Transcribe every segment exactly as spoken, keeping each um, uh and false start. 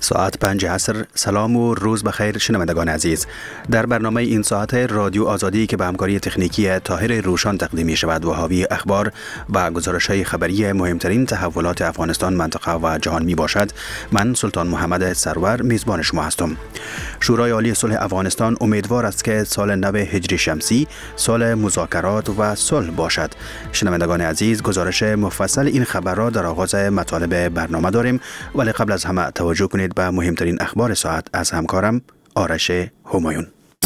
ساعت پنج عصر. سلام و روز بخیر شنوندگان عزیز. در برنامه این ساعت رادیو آزادی که به همکاری تکنیکی طاهر روشان تقدیم می شود و حاوی اخبار و گزارش‌های خبری مهمترین تحولات افغانستان، منطقه و جهان می باشد، من سلطان محمد سرور میزبان شما هستم. شورای عالی صلح افغانستان امیدوار است که سال نو هجری شمسی سال مذاکرات و صلح باشد. شنوندگان عزیز، گزارش مفصل این خبر را در آغاز مطالب برنامه داریم، ولی قبل از همه توجه کنید به مهمترین اخبار ساعت از همکارم آرش همایون.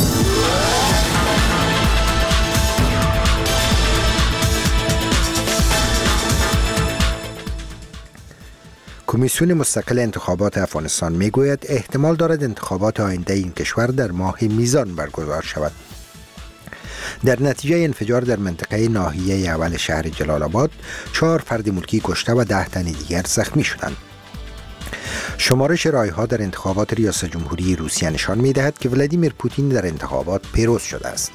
کمیسیون مستقل انتخابات افغانستان میگوید احتمال دارد انتخابات آینده این کشور در ماه میزان برگزار شود. در نتیجه انفجار در منطقه ناحیه اول شهر جلال آباد، چهار فرد ملکی کشته و ده تن دیگر زخمی شدند. شمارش رای‌ها در انتخابات ریاست جمهوری روسیه نشان می‌دهد که ولادیمیر پوتین در انتخابات پیروز شده است.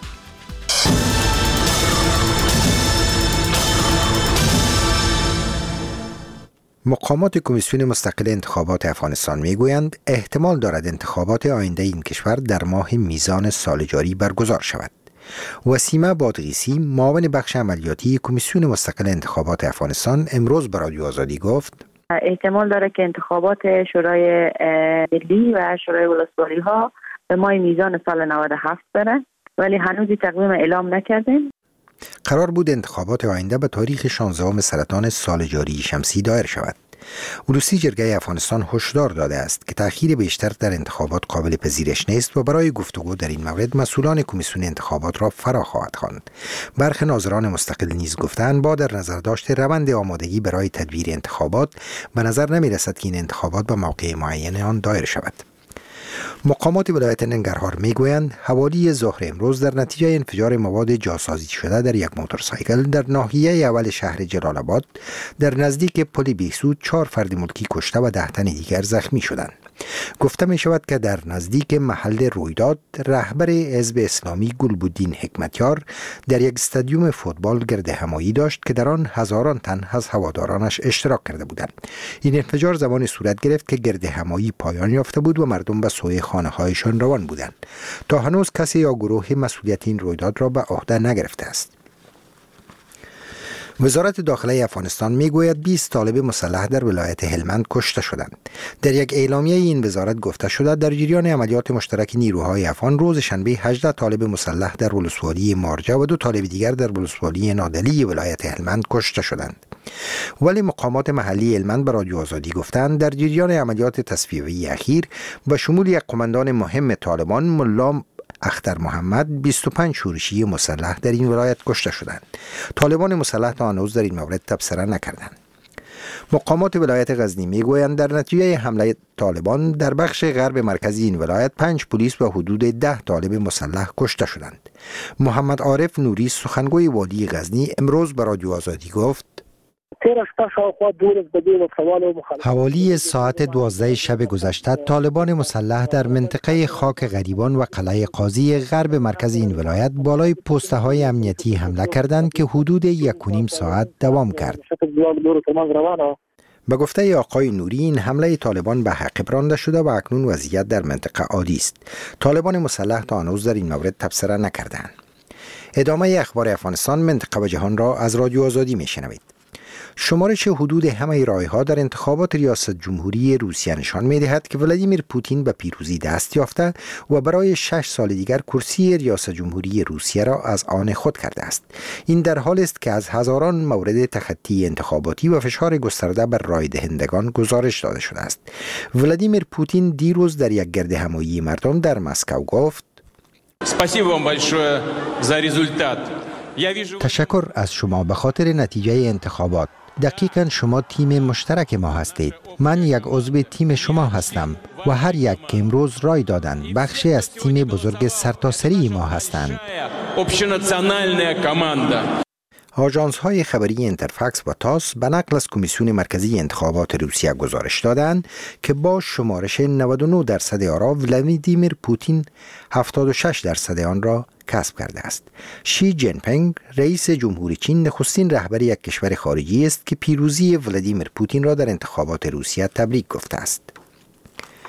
مقامات کمیسیون مستقل انتخابات افغانستان میگویند احتمال دارد انتخابات آینده این کشور در ماه میزان سال جاری برگزار شود. وسیمه بادغیسی، معاون بخش عملیاتی کمیسیون مستقل انتخابات افغانستان، امروز به رادیو آزادی گفت احتمال داره که انتخابات شورای ملی و شورای ولسوالی ها به ماه میزان سال نود و هفت بره، ولی هنوز تقویم اعلام نکردیم. قرار بود انتخابات آینده به تاریخ شانزدهم سرطان سال جاری شمسی دایر شود. علوسی جرگه افغانستان هشدار داده است که تأخیر بیشتر در انتخابات قابل پذیرش نیست و برای گفتگو در این مورد مسئولان کمیسیون انتخابات را فرا خواهد خواند. برخی ناظران مستقل نیز گفتند با در نظر داشت روند آمادگی برای تدبیر انتخابات، به نظر نمی رسد که این انتخابات به موقع معین آن دایر شود. مقامات ولایت ننگرهار میگویند حوالی ظهر امروز در نتیجه انفجار مواد جاسازی شده در یک موتورسایکل در ناحیه اول شهر جلال آباد در نزدیک پل بیسود چهار فرد ملکی کشته و ده تن دیگر زخمی شدند. گفته می شود که در نزدیک محل رویداد رهبر حزب اسلامی گلبودین حکمتیار در یک استادیوم فوتبال گرد همایی داشت که در آن هزاران تن از هوادارانش اشتراک کرده بودند. این انفجار زمانی صورت گرفت که گرد همایی پایان یافته بود و مردم به سوی خانه هایشان روان بودند. تا هنوز کسی یا گروه مسئولیت این رویداد را به عهده نگرفته است. وزارت داخله افغانستان میگوید بیست طالب مسلح در ولایت هلمند کشته شدند. در یک اعلامیه این وزارت گفته شده در جریان عملیات مشترک نیروهای افغان روز شنبه هجده طالب مسلح در ولسوالی مارجه و دو طالب دیگر در ولسوالی نادلی ولایت هلمند کشته شدند. ولی مقامات محلی هلمند به رادیو آزادی گفتند در جریان عملیات تصفیه‌ای اخیر به شمول یک قماندان مهم طالبان ملا اختر محمد بیست و پنج شورشی مسلح در این ولایت کشته شدند. طالبان مسلح تا هنوز در این مورد تبصره نکردند. مقامات ولایت غزنی میگویند در نتیجه حمله طالبان در بخش غرب مرکزی این ولایت پنج پلیس و حدود ده طالب مسلح کشته شدند. محمد عارف نوری، سخنگوی والی غزنی، امروز به رادیو آزادی گفت حوالی ساعت دوازده شب گذشته طالبان مسلح در منطقه خاک غریبان و قلعه قاضی غرب مرکز این ولایت بالای پسته های امنیتی حمله کردند که حدود یک و نیم ساعت دوام کرد. به گفته آقای نوری این حمله طالبان به عقب رانده شده و اکنون وضعیت در منطقه عادی است. طالبان مسلح تا هنوز در این مورد تبصره نکردند. ادامه اخبار افغانستان، منطقه و جهان را از رادیو آزادی میشنوید. شمارش حدود همه رای‌ها در انتخابات ریاست جمهوری روسیه نشان می‌دهد که ولادیمیر پوتین به پیروزی دست یافته و برای شش سال دیگر کرسی ریاست جمهوری روسیه را از آن خود کرده است. این در حالی است که از هزاران مورد تخطی انتخاباتی و فشار گسترده بر رای دهندگان گزارش داده شده است. ولادیمیر پوتین دیروز در یک گرد همایی مردم در مسکو گفت: تشکر از شما به خاطر نتیجه انتخابات. دقیقاً شما تیم مشترک ما هستید. من یک عضو تیم شما هستم و هر یک که امروز رای دادند بخشی از تیم بزرگ سرتاسری ما هستند. آژانس های خبری اینترفکس و تاس به نقل از کمیسیون مرکزی انتخابات روسیه گزارش دادند که با شمارش نود و نه درصد آرا ولادیمیر پوتین هفتاد و شش درصد آن را کسب کرده است. شی جین پینگ، رئیس جمهوری چین، نخستین رهبر یک کشور خارجی است که پیروزی ولادیمیر پوتین را در انتخابات روسیه تبریک گفته است.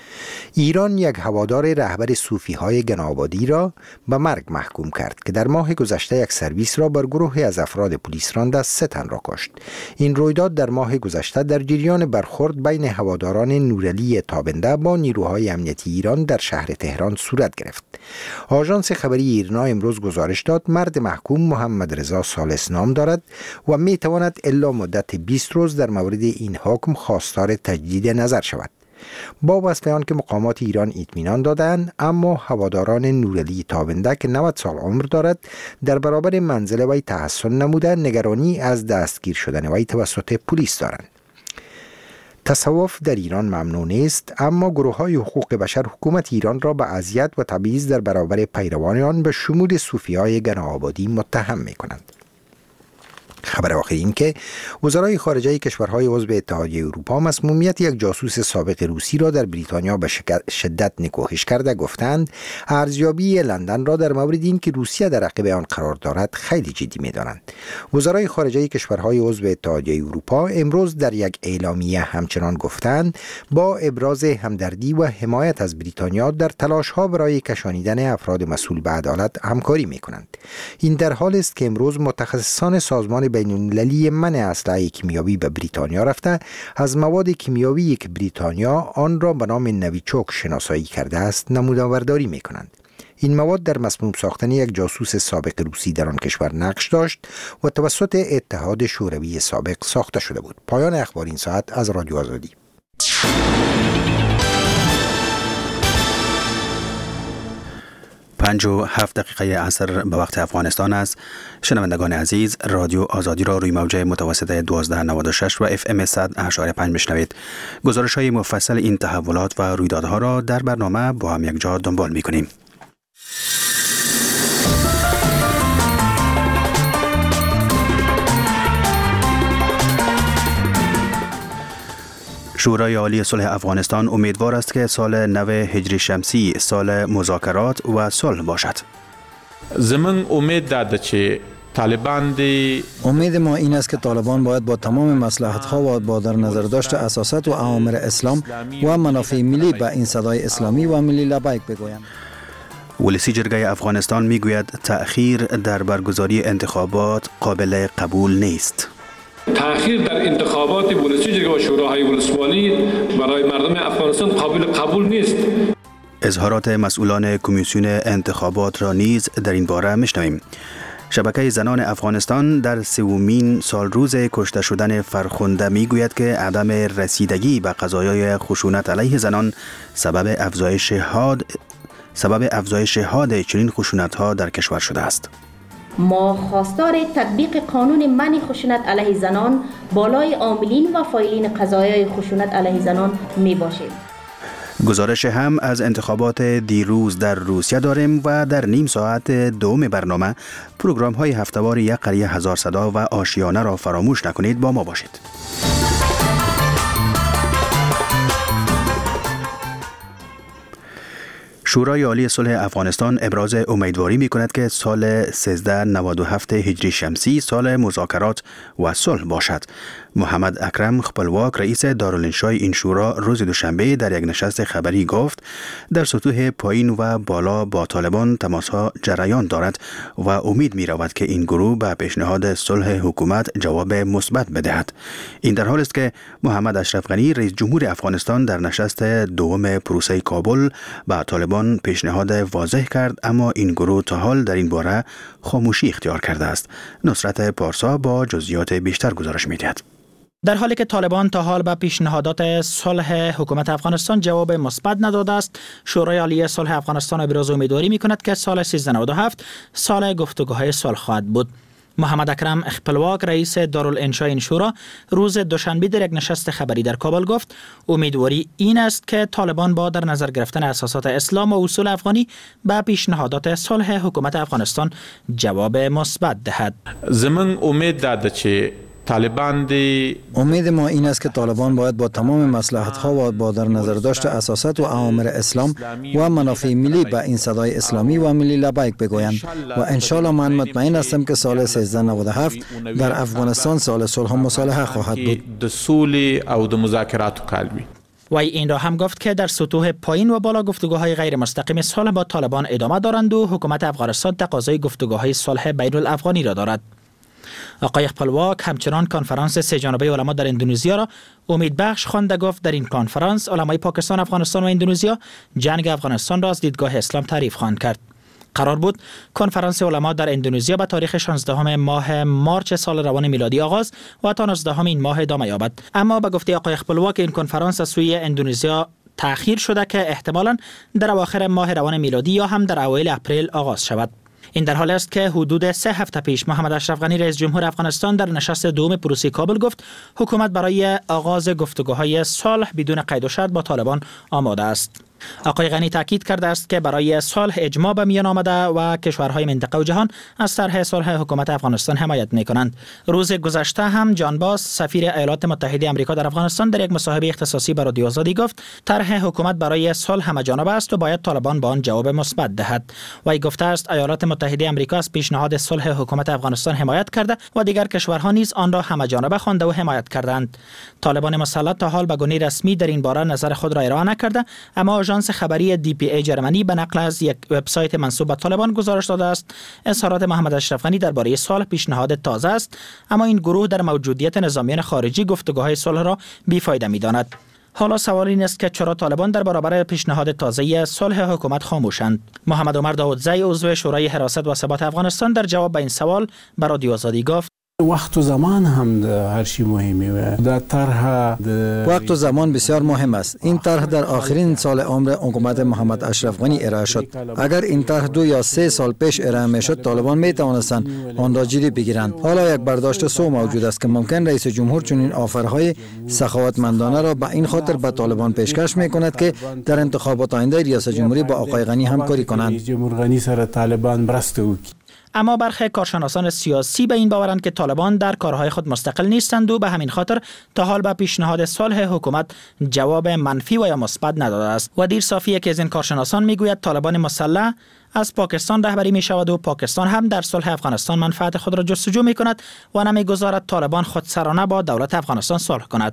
ایران یک هوادار رهبر صوفی های گناآبادی را به مرگ محکوم کرد که در ماه گذشته یک سرویس را بر گروهی از افراد پلیس راند از سه تن را کشت. این رویداد در ماه گذشته در جریان برخورد بین هواداران نورعلی تابنده با نیروهای امنیتی ایران در شهر تهران صورت گرفت. آژانس خبری ایرنا امروز گزارش داد مرد محکوم محمد رضا ثالث نام دارد و می تواند الا مدت بیست روز در مورد این حکم خواستار تجدید نظر شود. با وصف آن که مقامات ایران اطمینان دادند، اما هواداران نورعلی تابنده که نود سال عمر دارد در برابر منزل وی تحسن نموده نگرانی از دستگیر شدن وی توسط پلیس دارند. تصوف در ایران ممنوع نیست، اما گروه‌های حقوق بشر حکومت ایران را به اذیت و تبعیض در برابر پیروان آن به شمول صوفیای گناآبادی متهم می‌کنند. خبر آخر این که وزرای خارجه کشورهای عضو اتحادیه اروپا مسمومیت یک جاسوس سابق روسی را در بریتانیا به شدت نکوهش کرده گفتند ارزیابی لندن را در مورد این که روسیه در عقب آن قرار دارد خیلی جدی می‌دانند. وزرای خارجه کشورهای عضو اتحادیه اروپا امروز در یک اعلامیه همچنان گفتند با ابراز همدردی و حمایت از بریتانیا در تلاش‌ها برای کشانیدن افراد مسئول به عدالت همکاری می‌کنند. این در حالی است که امروز متخصصان سازمان بین‌المللی منع اسلحه کیمیایی به بریتانیا رفته از مواد کیمیایی که بریتانیا آن را به نام نویچوک شناسایی کرده است نمودآورداری می‌کنند. این مواد در مسموم ساختن یک جاسوس سابق روسی در آن کشور نقش داشت و توسط اتحاد شوروی سابق ساخته شده بود. پایان اخبار این ساعت از رادیو آزادی. پنج و هفت دقیقه عصر به وقت افغانستان است. شنوندگان عزیز، رادیو آزادی را روی موجه متوسط دوازده نود و شش و اف ام صد و هشت و پنج میشنوید. گزارش های مفصل این تحولات و رویدادها را در برنامه با هم یک جا دنبال می کنیم. شورای عالی صلح افغانستان امیدوار است که سال نو هجری شمسی سال مذاکرات و صلح باشد. زمین امید داده که طالبان دی امید ما این است که طالبان باید با تمام مصلحت‌ها و با در نظر داشت اساسات و اوامر اسلام و منافع ملی به این صدای اسلامی و ملی لبیک بگویند. ولسی جرگه افغانستان میگوید تأخیر در برگزاری انتخابات قابل قبول نیست. تأخیر در انتخابات ولسی جرگه و شوراهای ولسوالی برای مردم افغانستان قابل قبول نیست. اظهارات مسئولان کمیسیون انتخابات را نیز در این باره میشنویم. شبکه زنان افغانستان در سومین سال روز کشته شدن فرخنده میگوید که عدم رسیدگی به قضایای خشونت علیه زنان سبب افزایش حاد سبب افزایش حاد چنین خشونت‌ها در کشور شده است. ما خواستار تطبیق قانون منع خشونت علیه زنان بالای عاملین و فاعلین قضایای خشونت علیه زنان می باشیم. گزارش هم از انتخابات دیروز در روسیه داریم و در نیم ساعت دوم برنامه پروگرام های هفته‌وار یک قریه هزار صدا و آشیانه را فراموش نکنید. با ما باشید. شورای عالی صلح افغانستان ابراز امیدواری می کند که سال سیزده نود و هفت هجری شمسی سال مذاکرات و صلح باشد. محمد اکرم خپلواک رئیس دارالانشای این شورا روز دوشنبه در یک نشست خبری گفت در سطوح پایین و بالا با طالبان تماس‌ها جریان دارد و امید می رود که این گروه به پیشنهاد صلح حکومت جواب مثبت بدهد. این در حال است که محمد اشرف غنی رئیس جمهور افغانستان در نشست دوم پروسه کابل به طالبان پیشنهاد واضح کرد، اما این گروه تا حال در این باره خاموشی اختیار کرده است. نصرت پارسا با جزئیات بیشتر گزارش می‌دهد. در حالی که طالبان تا حال به پیشنهادات صلح حکومت افغانستان جواب مثبت نداده است، شورای عالی صلح افغانستان ابراز امیدواری می‌کند که سال سیزده نود و هفت سال گفتگوهای صلح خواهد بود. محمد اکرم خپلواک رئیس دارالانشای این شورا روز دوشنبه در یک نشست خبری در کابل گفت امیدواری این است که طالبان با در نظر گرفتن اساسات اسلام و اصول افغانی به پیشنهادات صلح حکومت افغانستان جواب مثبت دهد. زمین امید داده که طالبان دی امید ما این است که طالبان باید با تمام مصلحت‌ها و با در نظر داشت اساسات و اوامر اسلام و منافع ملی به این صدای اسلامی و ملی لبیک بگویند و انشالله من مطمئن هستم که سال سیزده نود و هفت در افغانستان سال صلح و مصالحه خواهد بود. د صلح او د مذاکرات قلبی. وی این را هم گفت که در سطوح پایین و بالا گفتگوهای غیر مستقیم صلح با طالبان ادامه دارند و حکومت افغانستان تقاضای گفتگوهای صلح بین الافغانی را دارد. آقای خپلواک همچنان کنفرانس سه جانبه علما در اندونزیا را امیدبخش خوانده. گفت در این کنفرانس علمای پاکستان، افغانستان و اندونزیا جنگ افغانستان را از دیدگاه اسلام تعریف خواهند کرد. قرار بود کنفرانس علما در اندونزیا به تاریخ شانزدهم ماه مارچ سال روان میلادی آغاز و تا نوزدهم این ماه ادامه یابد، اما به گفته آقای خپلواک این کنفرانس از سوی اندونزیا تأخیر شده که احتمالاً در اواخر ماه روان میلادی یا هم در اوایل اپریل آغاز شود. این در حالی است که حدود سه هفته پیش محمد اشرف غنی رئیس جمهور افغانستان در نشست دوم پروسه کابل گفت حکومت برای آغاز گفتگوهای صلح بدون قید و شرط با طالبان آماده است. آقای غنی تاکید کرده است که برای صلح اجماع به میان آمده و کشورهای منطقه و جهان از طرح صلح حکومت افغانستان حمایت می‌کنند. روز گذشته هم جان باس سفیر ایالات متحده آمریکا در افغانستان در یک مصاحبه اختصاصی با رادیو آزادی گفت طرح حکومت برای صلح همه‌جانبه است و باید طالبان به آن جواب مثبت دهد. وی گفته است ایالات متحده آمریکا از پیشنهاد صلح حکومت افغانستان حمایت کرده و دیگر کشورها نیز آن را همه‌جانبه خوانده و حمایت کردند. طالبان مسلط تا حال به گونه رسمی در این باره نظر خود را ارائه نکرده، اما آژانس خبری دی پی ای جرمنی به نقل از یک وبسایت منسوب به طالبان گزارش داده است اظهارات محمد اشرف غنی درباره صلح پیشنهاد تازه است، اما این گروه در موجودیت نظامیان خارجی گفتگوهای صلح را بی‌فایده می‌داند. حالا سوال این است که چرا طالبان در برابر پیشنهاد تازه صلح حکومت خاموشند؟ محمد عمر داودزی عضو شورای حراست و ثبات افغانستان در جواب به این سوال به رادیو آزادی گفت وقت و زمان هم هر چی مهمی و در طرح وقت و زمان بسیار مهم است. این طرح در آخرین سال عمر حکومت محمد اشرف غنی ارائه شد. اگر این طرح دو یا سه سال پیش ارائه میشد طالبان می توانستند آن را جدی بگیرند. حالا یک برداشت سو موجود است که ممکن رئیس جمهور چنین آفرهای سخاوتمندانه را به این خاطر به طالبان پیشکش می کند که در انتخابات آینده ریاست جمهوری با آقای غنی همکاری کنند. جمهور غنی سره طالبان برسته و اما برخی کارشناسان سیاسی به این باورند که طالبان در کارهای خود مستقل نیستند و به همین خاطر تا حال به پیشنهاد صلح حکومت جواب منفی و یا مثبت نداده است. و دیر صافیه که از این کارشناسان میگوید طالبان مسلح از پاکستان رهبری می شود و پاکستان هم در صلح افغانستان منفعت خود را جستجو می کند و نمیگذارد طالبان خودسرانه با دولت افغانستان صلح کند.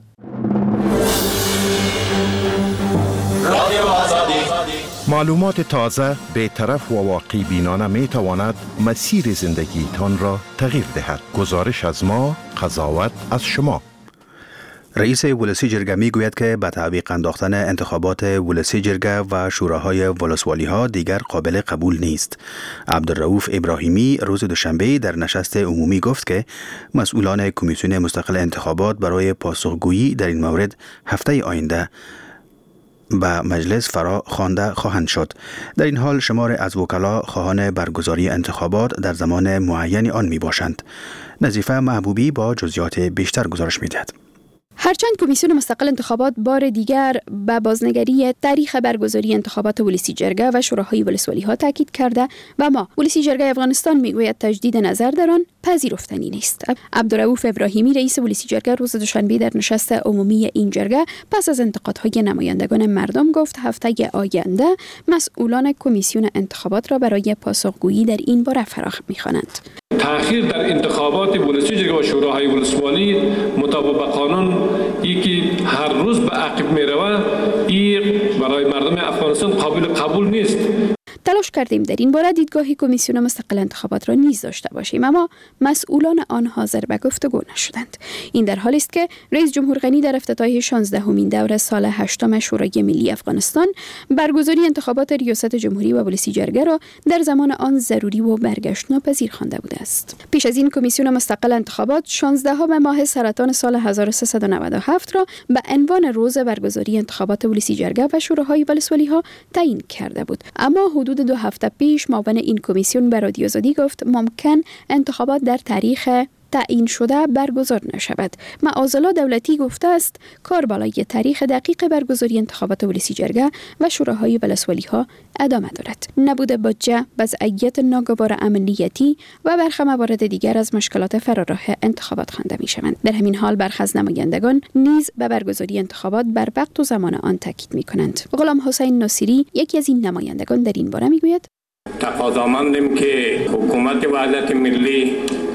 معلومات تازه، بی‌طرف و واقعی بینانه می تواند مسیر زندگیتان را تغییر دهد. گزارش از ما، قضاوت از شما. رئیس ولسی جرگه می گوید که به تعویق انداختن انتخابات ولسی جرگه و شوراهای ولسوالی ها دیگر قابل قبول نیست. عبدالرؤوف ابراهیمی روز دوشنبه در نشست عمومی گفت که مسئولان کمیسیون مستقل انتخابات برای پاسخگویی در این مورد هفته آینده به مجلس فرا خوانده خواهند شد. در این حال شمار از وکلا خواهان برگزاری انتخابات در زمان معین آن می باشند. نظیفه محبوبی با جزئیات بیشتر گزارش می دهد. هرچند کمیسیون مستقل انتخابات بار دیگر به بازنگری تاریخ برگزاری انتخابات ولسی جرگه و شوراهای ولسوالی ها تاکید کرده و ما ولسی جرگه افغانستان میگوید تجدید نظر در آن پذیرفتنی نیست. عبدالرؤوف ابراهیمی رئیس ولسی جرگه روز دوشنبه در نشست عمومی این جرگه پس از انتقادهای نمایندگان مردم گفت هفته آینده مسئولان کمیسیون انتخابات را برای پاسخگویی در این باره فراخ می‌خوانند. تأخیر در انتخابات ولسی جرگه و شوراهای ولسوالی مطابق با قانون یکی هر روز به عقب می رود، این برای مردم افغانستان قابل قبول نیست. تلاش کردیم در این باره دیدگاه کمیسیون مستقل انتخابات را نیز داشته باشیم، اما مسئولان آن حاضر به گفتگو نشدند. این در حالی است که رئیس جمهور غنی در افتتاح شانزدهمین دوره سال هشتم شورای ملی افغانستان برگزاری انتخابات ریاست جمهوری و ولسی جرگه را در زمان آن ضروری و برگشت ناپذیر خوانده بوده است. پیش از این کمیسیون مستقل انتخابات شانزدهم ماه سرطان سال هزار و سیصد و نود و هفت را به عنوان روز برگزاری انتخابات ولسی جرگه و شوراهای ولسوالی ها تعیین کرده بود، اما حدود دو هفته پیش معاون این کمیسیون به رادیو آزادی گفت ممکن انتخابات در تاریخ تعیین شده برگزار نشود. معاذالله دولتی گفته است کار بالای تاریخ دقیق برگزاری انتخابات ولسی جرگه و شوراهای ولسوالی ها ادامه دارد. نبود بودجه، وضعیت ناگوار امنیتی و برخی موارد دیگر از مشکلات فراراه انتخابات خوانده می شوند. در همین حال برخی از نمایندگان نیز به برگزاری انتخابات بر وقت و زمان آن تاکید می کنند. غلام حسین ناصری یکی از این نمایندگان در این باره می گوید تقاضامندیم که حکومت وحدت ملی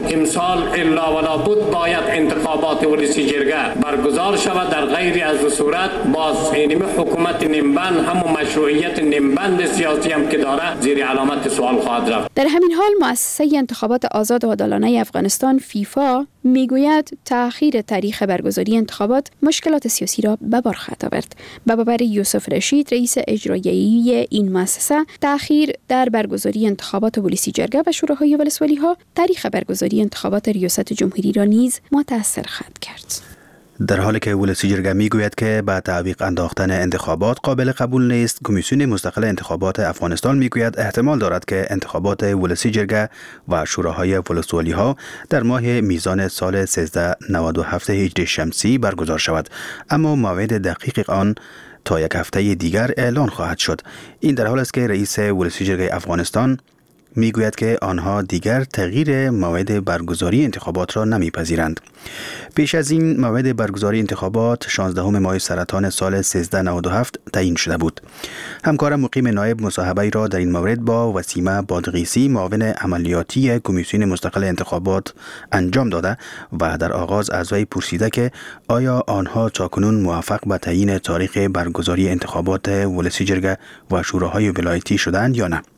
امسال الا ولا بود باید انتخابات ولسی جرگه برگزار شود. در غیر از صورت باز اینم حکومت نیمبند هم مشروعیت نیمبند سیاسی هم که داره زیر علامت سوال خواهد رفت. در همین حال مؤسسه انتخابات آزاد و عادلانه افغانستان فیفا میگوید تأخیر تاریخ برگزاری انتخابات مشکلات سیاسی را به بار خواهد آورد. به باور یوسف رشید رئیس اجرایی این مؤسسه، تأخیر در برگزاری انتخابات ولسی جرگه و شوراهای ولسوالی ها تاریخ برگزاری انتخابات ریاست جمهوری را نیز متأثر خواهد کرد. در حالی که ولسی جرگه میگوید که با تعویق انداختن انتخابات قابل قبول نیست، کمیسیون مستقل انتخابات افغانستان میگوید احتمال دارد که انتخابات ولسی جرگه و شوراهای ولسوالی ها در ماه میزان سال سیزده نود و هفت هجری شمسی برگزار شود، اما موعد دقیق آن تا یک هفته دیگر اعلان خواهد شد. این در حال است که رئیس ولسی جرگه افغانستان میگوید که آنها دیگر تغییر موعد برگزاری انتخابات را نمیپذیرند. پیش از این موعد برگزاری انتخابات شانزدهم ماه سرطان سال سیزده نود و هفت تعیین شده بود. همکارم مقیم نایب مصاحبه را در این مورد با وسیمه بادغیسی معاون عملیاتی کمیسیون مستقل انتخابات انجام داده و در آغاز از وی پرسیده که آیا آنها تاکنون موافق به تعیین تاریخ برگزاری انتخابات ولسی جرگه و شوراهای ولایتی شدند یا نه.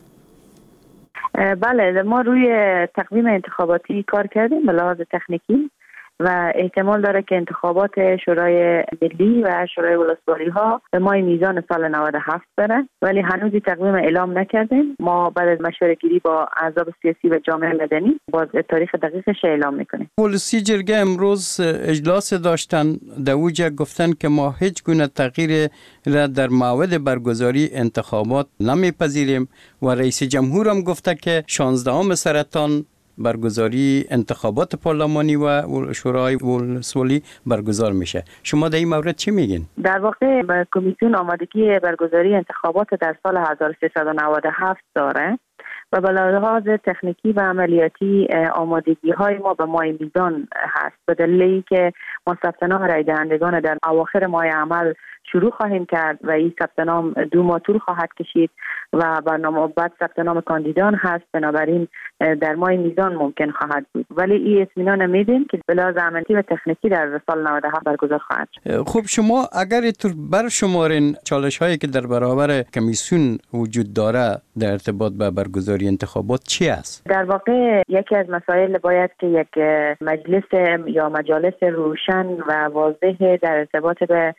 بله، ما روی تقویم انتخاباتی کار کردیم به لحاظ تکنیکی و احتمال داره که انتخابات شورای ملی و شورای ولسوالی ها به ماه میزان سال نود و هفت بره، ولی هنوز تقویم اعلام نکردیم. ما بعد از مشورت گیری با احزاب سیاسی و جامعه مدنی باز تاریخ دقیقش اعلام میکنیم. ولسی جرگه امروز اجلاس داشتن، در اوجه گفتن که ما هیچ گونه تغییر را در موعد برگزاری انتخابات نمیپذیریم و رئیس جمهور هم گفته که شانزدهم سرطان برگزاری انتخابات پارلمانی و شورای ولسوالی برگزار میشه. شما در این مورد چی میگین؟ در واقع کمیسیون آمادگی برگزاری انتخابات در سال هزار و سیصد و نود و هفت داره و به لحاظ تکنیکی و عملیاتی آمادگی های ما به ماه میزان هست، به دلیلی که ما ثبت نام رای دهندگان در اواخر ماه عمل شروع خواهیم کرد و این ثبت نام دو ماه طول خواهد کشید و برنامه بعد ثبت نام کاندیدان هست، بنابراین در ماه میزان ممکن خواهد بود، ولی این اطمینان میدیم که به لحاظ عملیاتی و تکنیکی در سال نود و هفت برگزار خواهد شد. خب شما اگر اینطور برشمارین چالش هایی که در برابر کمیسیون وجود داره در ارتباط به برگزاری انتخابات چی است؟ در واقع یکی از مسائل باید که یک مجلس یا مجالس روشن و واضح در ارتباط به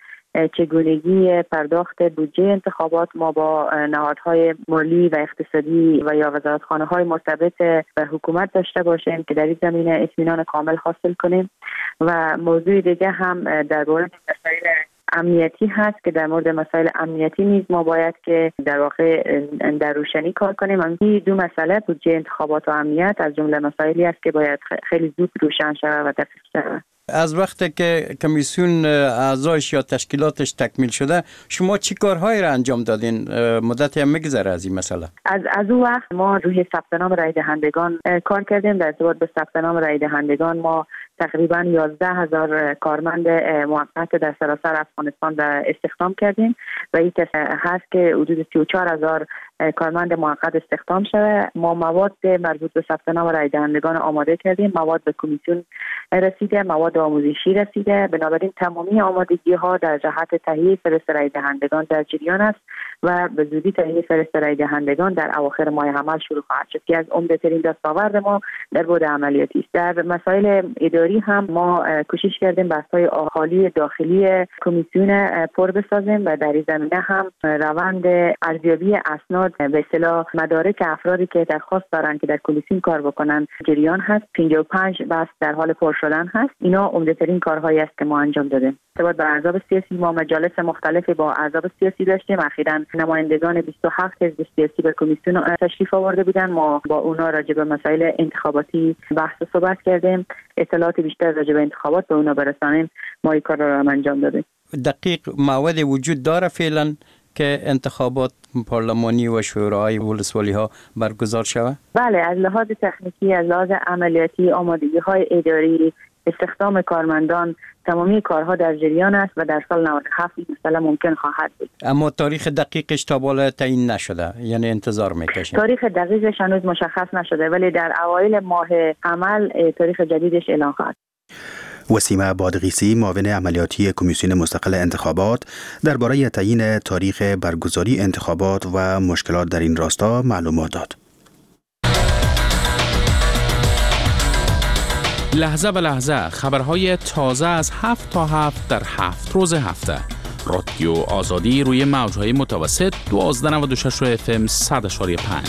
چگونگی پرداخت بودجه انتخابات ما با نهادهای مالی و اقتصادی و یا وزارتخانه های مرتبط به حکومت داشته باشیم که در این زمینه اطمینان کامل حاصل کنیم. و موضوع دیگه هم در مورد مسائل امنیتی هست که در مورد مسائل امنیتی نیز ما باید که در واقع در روشنی کار کنیم. این دو مسئله بودجه انتخابات و امنیت از جمله مسائلی است که باید خیلی زود روشن شود و دقیق شود. از وقتی که کمیسیون اعضایش یا تشکیلاتش تکمیل شده، شما چی کارهایی را انجام دادین؟ مدتی هم میگذره از این مسئله. از از اون وقت ما روی ثبت نام رای دهندگان کار کردیم. در ارتباط به ثبت نام رای دهندگان ما تقریبا یازده هزار کارمند موقت در سراسر افغانستان را استخدام کردیم و این هست که حدود سی و چهار هزار کارمند موقت استخدام شده. ما مواد مربوط به ثبت نام رای دهندگان آماده کردیم، مواد به کمیسیون رسیده، مواد آموزشی رسیده، بنابراین تمامی آمادگی ها در جهت تهیه فهرست رای دهندگان در جریان است و به زودی تهیه فهرست رای دهندگان در اواخر ماه عمل شروع خواهد شد که از عمده ترین دستاورد ما در بعد عملیاتی است. در مسائل اداری هم ما کوشش کردیم بحث‌های خالی داخلی کمیسیون پر بسازیم و در این زمینه هم روند ارزیابی اسناد به اصطلاح مدارک افرادی که درخواست دارن که در کمیسیون کار بکنن جریان هست. پنجاه و پنج بحث در حال پر شدن هست. اینا عمده ترین کارهایی است که ما انجام دادیم. ارتباط به احزاب سیاسی ما مجالس مختلفی با احزاب سیاسی داشتیم. اخیراً نمایندگان بیست و هفت حزب سیاسی به کمیسیون تشریف آورده بودن. ما با اونا راجع به مسائل انتخاباتی بحث و صحبت کردیم. اطلاعات بیشتر راجع به انتخابات به اونا برسانیم. ما این کار را انجام دادیم. دقیق مواد وجود داره فعلا که انتخابات پارلمانی و شورای ولسوالی ها برگزار شود؟ بله، از لحاظ تکنیکی، از لحاظ عملیاتی، آمادگی های اداری استخدام کارمندان، تمامی کارها در جریان است و در سال نود و هفت این مسئله ممکن خواهد بود. اما تاریخ دقیقش تا بالا تعیین نشده، یعنی انتظار میکشیم. تاریخ دقیقش هنوز مشخص نشده، ولی در اوایل ماه عمل تاریخ جدیدش اعلان خواهد. وسیمه بادغیسی، معاون عملیاتی کمیسیون مستقل انتخابات، درباره تعیین تاریخ برگزاری انتخابات و مشکلات در این راستا معلومات داد. لحظه به لحظه خبرهای تازه از هفت تا هفت در هفت روز هفته. رادیو آزادی روی موجهای متوسط دوازده نود و شش اف ام صد و پنج.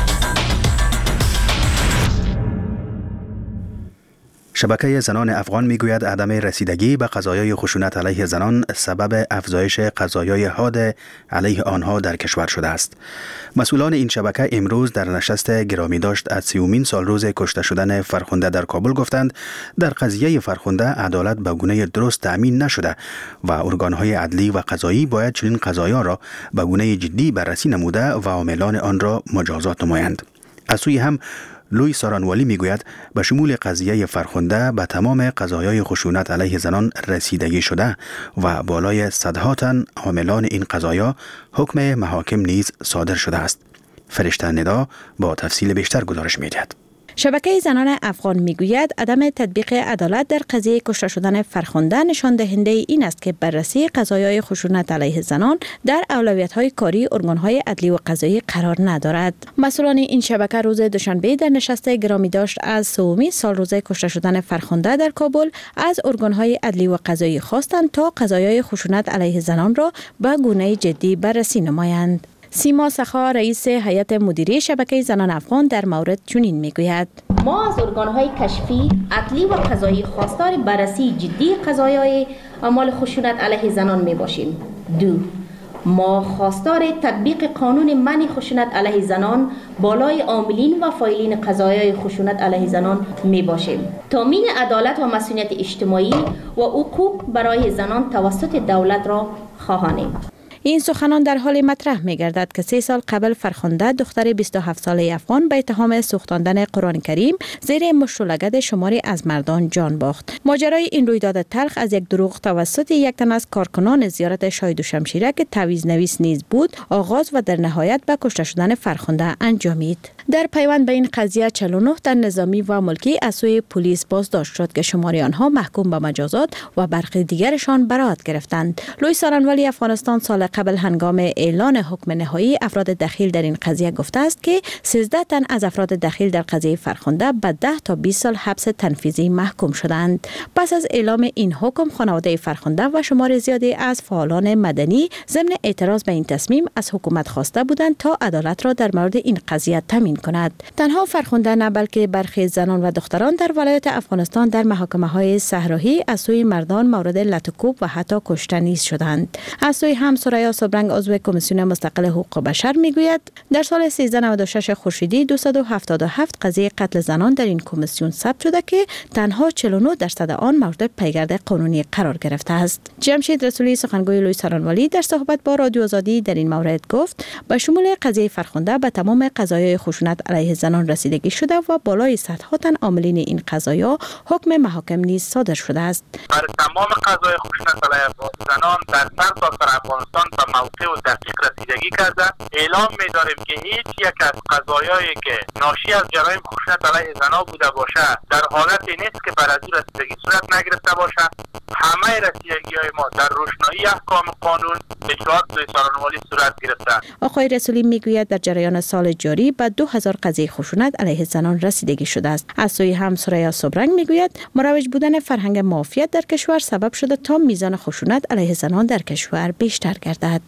شبکه زنان افغان میگوید عدم رسیدگی به قضایای خشونت علیه زنان سبب افزایش قضایای حاد علیه آنها در کشور شده است. مسئولان این شبکه امروز در نشست گرامی داشت از سیومین سال روز کشته شدن فرخنده در کابل گفتند در قضیه فرخنده عدالت به گونه درست تأمین نشده و ارگانهای عدلی و قضایی باید چنین قضایا را به گونه جدی بررسی نموده و عاملان آن را مجازات نمایند. از سوی هم لوی سارانوالی میگوید به شمول قضیه فرخنده به تمام قضایای خشونت علیه زنان رسیدگی شده و بالای صدها تن عاملان این قضایا حکم محاکم نیز صادر شده است. فرشته ندا با تفصیل بیشتر گزارش می‌دهد. شبکه زنان افغان میگوید عدم تطبیق عدالت در قضیه کشته شدن فرخنده نشان دهنده این است که بررسی قضایای خشونت علیه زنان در اولویت‌های کاری ارگان‌های عدلی و قضایی قرار ندارد. مسئولان این شبکه روز دوشنبه در نشست گرامی داشت از سومی سال روز کشته شدن فرخنده در کابل از ارگان‌های عدلی و قضایی خواستند تا قضایای خشونت علیه زنان را به گونه جدی بررسی نمایند. سیما سخا رئیس هیئت مدیره شبکه زنان افغان در مورد چنین میگوید: ما از ارگان‌های کشفی، عدلی و قضایی خواستار بررسی جدی قضایای اعمال خشونت علیه زنان میباشیم. دو، ما خواستار تطبیق قانون منع خشونت علیه زنان بالای عاملین و فاعلین قضایای خشونت علیه زنان میباشیم. تامین عدالت و مسئولیت اجتماعی و حقوق برای زنان توسط دولت را خواهانیم. این سخنان در حال مطرح می گردد که سه سال قبل فرخنده دختر بیست و هفت ساله افغان به اتهام سوختاندن قرآن کریم زیر مشت و لگد شماری از مردان جان باخت. ماجرای این رویداد تلخ از یک دروغ توسط یک تن از کارکنان زیارت شاهد و شمشیره که تعویض نویس نیز بود آغاز و در نهایت به کشته شدن فرخنده انجامید. در پیوند به این قضیه چهل و نه تن نظامی و ملکی از سوی پلیس بازداشت شد که شماری آنها محکوم به مجازات و برخی دیگرشان برائت گرفتند. لوی سارانوالی افغانستان سال قبل هنگام اعلان حکم نهایی افراد دخیل در این قضیه گفته است که سیزده تن از افراد دخیل در قضیه فرخنده به ده تا بیست سال حبس تنفیذی محکوم شدند. پس از اعلام این حکم خانواده فرخنده و شمار زیادی از فعالان مدنی ضمن اعتراض به این تصمیم از حکومت خواسته بودند تا عدالت را در مورد این قضیه تامین کند. تنها فرخنده نه بلکه برخی زنان و دختران در ولایت افغانستان در محاکمه‌های صحرایی از سوی مردان مورد لطوکوب و حتی کشته نیز شدند. از سوی هم سریا صبرنگ عضو کمیسیون مستقل حقوق بشر میگوید در سال سیزده نود و شش خورشیدی دویست و هفتاد و هفت قضیه قتل زنان در این کمیسیون ثبت شده که تنها چهل و نه درصد آن مورد پیگرد قانونی قرار گرفته است. جمشید رسولی سخنگوی لوی سارانوالی در صحبت با رادیو آزادی در این مورد گفت به شمول قضیه فرخنده به تمام قضایای خشونت علیه زنان رسیدگی شده و بالای صدها تن عاملین این قضایا حکم محاکم نیز صادر شده است. برای تمام قضایای خشونت علیه زنان در سرتاسر افغانستان به موقع و دقیق رسیدگی کرده. اعلام می‌داریم که هیچ یک از قضایایی که ناشی از جرایم خشونت علیه زنان بوده باشه در حالتی نیست که بر از او رسیدگی صورت نگرفته باشه. همه رسیدگی‌های ما در روشنایی احکام قانون اجرات لوی سارانوالی صورت گرفته. آقای رسولی میگوید در جریان سال جاری به دو هزار قضیه خشونت علیه زنان رسیدگی شده است. از سوی هم سریا صبرنگ میگوید مروج بودن فرهنگ معافیت در کشور سبب شده تا میزان خشونت علیه زنان در کشور بیشتر گردد.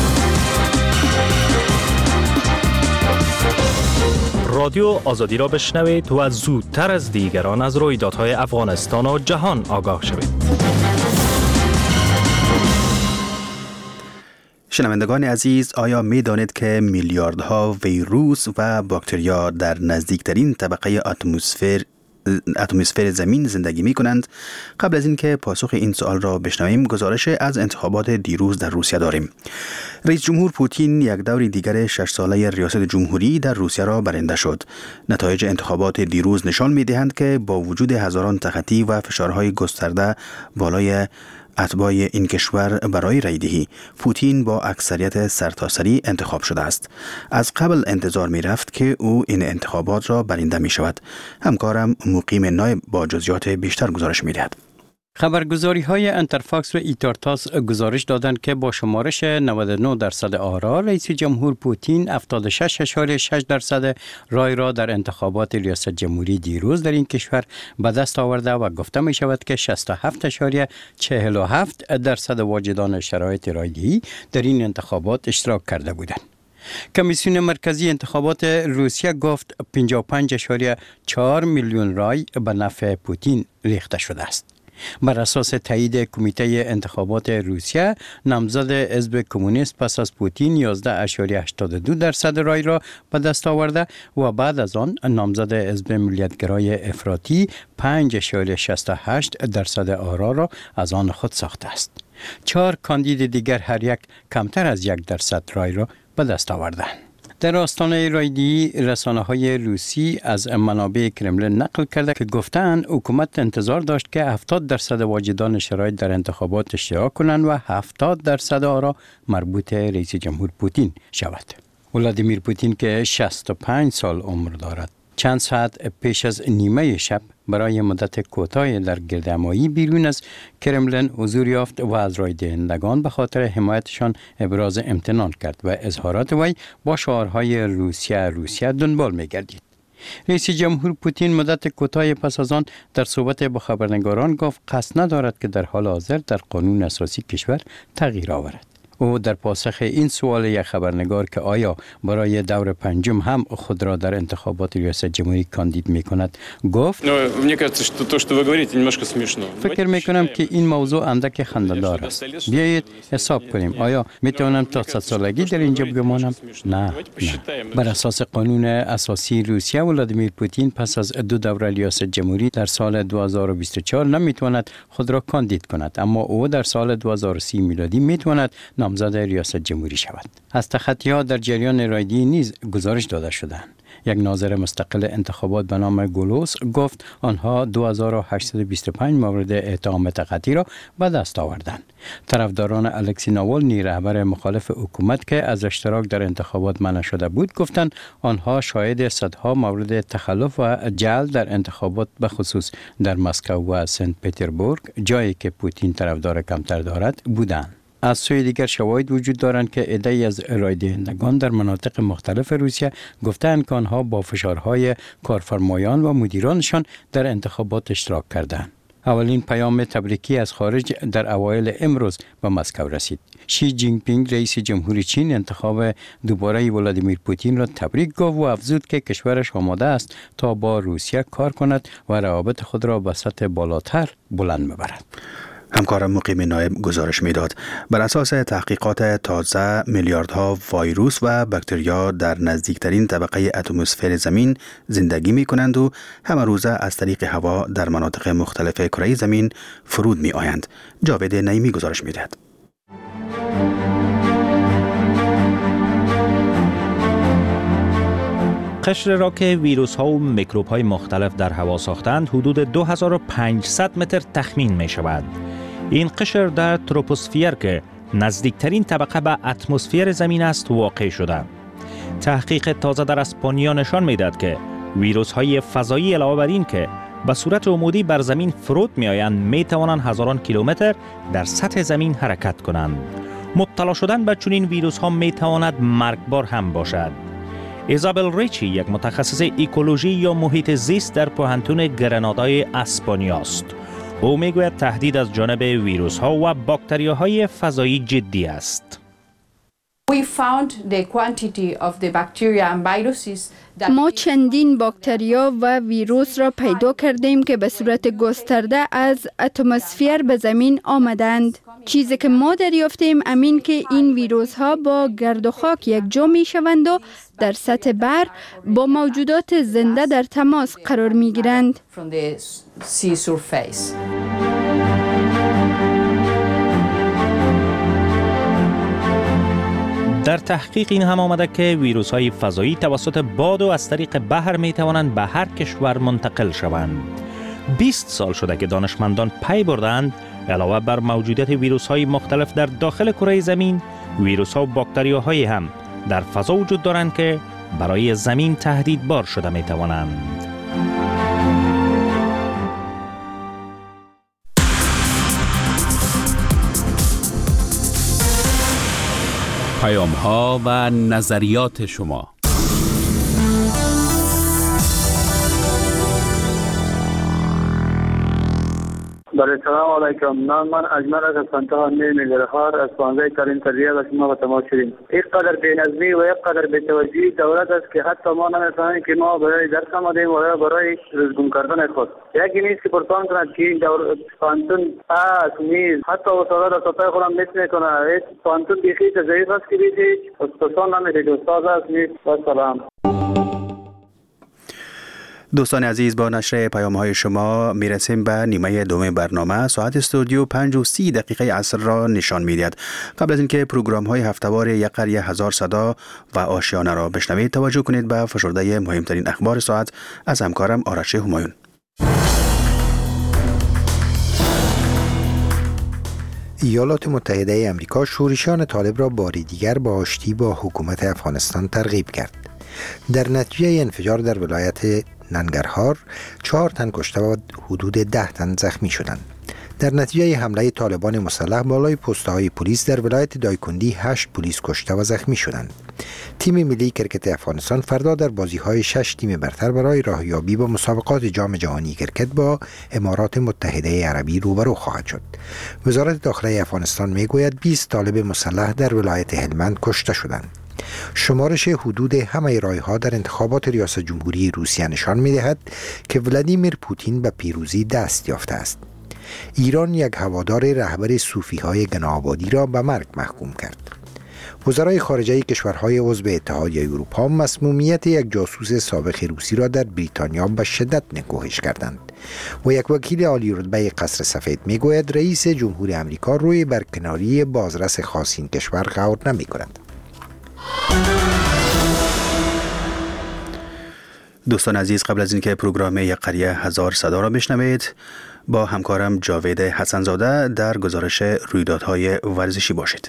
رادیو آزادی را بشنوید و زودتر از دیگران از رویدادهای افغانستان و جهان آگاه شوید. شنوندگان عزیز، آیا می دانید که میلیاردها ویروس و باکتریا در نزدیکترین طبقه اتمسفر اتمسفر زمین زندگی می کنند؟ قبل از اینکه پاسخ این سوال را بشنویم، گزارش از انتخابات دیروز در روسیه داریم. رئیس جمهور پوتین یک دور دیگر شش ساله ریاست جمهوری در روسیه را برنده شد. نتایج انتخابات دیروز نشان می دهند که با وجود هزاران تخطی و فشارهای گسترده بالای اتباع این کشور برای رایدهی، پوتین با اکثریت سرتاسری انتخاب شده است. از قبل انتظار می رفت که او این انتخابات را برنده می شود. همکارم مقیم نایب با جزئیات بیشتر گزارش می دهد. خبرگزاری های انترفاکس و ایتارتاس گزارش دادند که با شمارش نود و نه درصد آرا، رئیس جمهور پوتین هفتاد و شش اشاریه شش درصد رای را در انتخابات ریاست جمهوری دیروز در این کشور به دست آورده و گفته می شود که شصت و هفت اشاریه چهل و هفت درصد واجدان شرایط رایدهی در این انتخابات اشتراک کرده بودند. کمیسیون مرکزی انتخابات روسیه گفت پنجاه و پنج اشاریه چهار میلیون رای به نفع پوتین ریخته شده است. بر اساس تایید کمیته انتخابات روسیه، نامزد حزب کمونیست پس از پوتین یازده اشاریه هشتاد و دو درصد رای را به دست آورده و بعد از آن نامزد حزب ملیتگرای افراطی پنج اشاریه شصت و هشت درصد آرا را از آن خود ساخته است. چهار کاندید دیگر هر یک کمتر از یک درصد رای را به دست آوردند. در آستانه رایدهی، رسانه‌های روسی از منابع کرملین نقل کرده که گفتند حکومت انتظار داشت که هفتاد درصد واجدان شرایط در انتخابات اشتراک کنند و هفتاد درصد آرا مربوط رئیس جمهور پوتین شود. ولادیمیر پوتین که شصت و پنج سال عمر دارد، چند ساعت پیش از نیمه شب برای مدت کوتاهی در گردهمایی بیرون از کرملین حضور یافت و از رای دهندگان به خاطر حمایتشان ابراز امتنان کرد و اظهارات وی با شعارهای روسیه روسیه دنبال می‌گردید. رئیس جمهور پوتین مدت کوتاهی پس از آن در صحبت با خبرنگاران گفت قصد ندارد که در حال حاضر در قانون اساسی کشور تغییر آورد. او در پاسخ این سوال یک خبرنگار که آیا برای دور پنجم هم خود را در انتخابات ریاست جمهوری کاندید می کند گفت فکر می کنم که این موضوع اندک خنده‌دار است. بیایید حساب کنیم آیا می توانم تا صد سالگی در اینجا بمانم؟ نه نه. بر اساس قانون اساسی روسیه، ولادیمیر پوتین پس از دو دوره ریاست جمهوری در سال دو هزار و بیست و چهار نمی تواند خود را کاندید کند، اما او در سال دو هزار و سی میلادی می تواند نامزد ریاست جمهوری شود. از تخطی‌ها در جریان رایدهی نیز گزارش داده شدند. یک ناظر مستقل انتخابات به نام گولوس گفت آنها دو هزار و هشتصد و بیست و پنج مورد اتهام تخطی را به دست آوردند. طرفداران الکسی ناوالنی، رهبر مخالف حکومت که از اشتراک در انتخابات منع شده بود، گفتند آنها شاهد صدها مورد تخلف و جعل در انتخابات به خصوص در مسکو و سنت پترزبورگ، جایی که پوتین طرفدار کمتر دارد، بودند. از سوی دیگر شواهد وجود دارند که عده‌ای از رای دهندگان در مناطق مختلف روسیه گفتند که آنها با فشارهای کارفرمایان و مدیرانشان در انتخابات اشتراک کردند. اولین پیام تبریکی از خارج در اوایل امروز به مسکو رسید. شی جین پینگ، رئیس جمهوری چین، انتخاب دوباره ولادیمیر پوتین را تبریک گفت و افزود که کشورش آماده است تا با روسیه کار کند و روابط خود را به سطح بالاتر بلند ببرد. همکارم مقیم نایب گزارش میداد. بر اساس تحقیقات تازه، میلیاردها ویروس و باکتریا در نزدیکترین طبقه اتمسفر زمین زندگی می کنند و همه روزه از طریق هوا در مناطق مختلف کره زمین فرود می آیند. جاوید نعیمی گزارش می دهد. قشر را که ویروس ها و میکروب های مختلف در هوا ساختند حدود دو هزار و پانصد متر تخمین می شود. این قشر در تروپوسفیر که نزدیکترین طبقه به اتمسفر زمین است واقع شده. تحقیق تازه در اسپانیا نشان می دهد که ویروس های فضایی علاوه بر این که به صورت عمودی بر زمین فرود می آیند، می توانند هزاران کیلومتر در سطح زمین حرکت کنند. مبتلا شدن به چنین ویروس ها می تواند مرگبار هم باشد. ایزابل ریچی، یک متخصص اکولوژی یا محیط زیست در پوهنتون گرنادای اسپانیا است. او میگوید تهدید از جانب ویروس ها و باکتریاهای فضایی جدی است. ما چندین باکتریا و ویروس را پیدا کردیم که به صورت گسترده از اتمسفر به زمین آمدند. چیزی که ما دریافتیم امین که این ویروس ها با گرد و خاک یک جا می شوند و در سطح بر با موجودات زنده در تماس قرار می گیرند. در تحقیق این هم آمده که ویروس های فضایی توسط باد و از طریق بحر می توانند به هر کشور منتقل شوند. بیست سال شده که دانشمندان پی بردند علاوه بر موجودیت ویروس های مختلف در داخل کره زمین، ویروس ها و باکتریاهایی هم در فضا وجود دارند که برای زمین تهدیدبار شده می توانند. پیام ها و نظریات شما. بله، سلام علیکم. نام من اجمل از پنتاه میلیارد از پانزده ترین تجزیه و شما با تماس شدیم. یک قدر بی‌نظمی و یک قدر بی‌توجهی دولت است که حتی ما نمی‌فهمیم که ما برای درس آمدیم و برای روزگون کردن خود. یکی نیست که پرسان کند که این دولت پانتون پاس نیز حتی استاد را سطح خودم نیست میکنه. هیچ پانتون بیخی ضعیف است که بیشی پرسان نمیده که استاد است نیست. و سلام. دوستان عزیز، با نشر پیام های شما میرسیم به نیمه دوم برنامه. ساعت استودیو پنج و سی دقیقه عصر را نشان میدهد. قبل از اینکه پروگرام های هفتهوار یک قریه هزار صدا و آشیانه را بشنوید، توجه کنید به فشرده مهمترین اخبار ساعت از همکارم آرش همایون. ایالات متحده امریکا شورشیان طالب را بار دیگر به آشتی با حکومت افغانستان ترغیب کرد. در نتیجه انفجار در ولایت ننگرهار چهار تن کشته و حدود ده تن زخمی شدند. در نتیجه حمله طالبان مسلح بالای پست‌های پلیس در ولایت دایکندی هشت پلیس کشته و زخمی شدند. تیم ملی کرکت افغانستان فردا در بازی‌های شش تیم برتر برای راهیابی به مسابقات جام جهانی کرکت با امارات متحده عربی روبرو خواهد شد. وزارت داخلی افغانستان میگوید بیست طالب مسلح در ولایت هلمند کشته شدند. شمارش حدود همه رای‌ها در انتخابات ریاست جمهوری روسیه نشان می‌دهد که ولادیمیر پوتین به پیروزی دست یافته است. ایران یک هوادار رهبر صوفی‌های گناه‌آبادی را به مرگ محکوم کرد. وزرای خارجه کشورهای عضو اتحادیه اروپا مسمومیت یک جاسوس سابق روسی را در بریتانیا به شدت نکوهش کردند و یک وکیل عالی رتبه قصر سفید میگوید رئیس جمهور آمریکا روی برکناری بازرس خاص این کشور غور نمی‌کند. دوستان عزیز، قبل از اینکه پروگرام یک قریه هزار صدا را بشنوید، با همکارم جاوید حسنزاده در گزارش رویدادهای ورزشی باشید.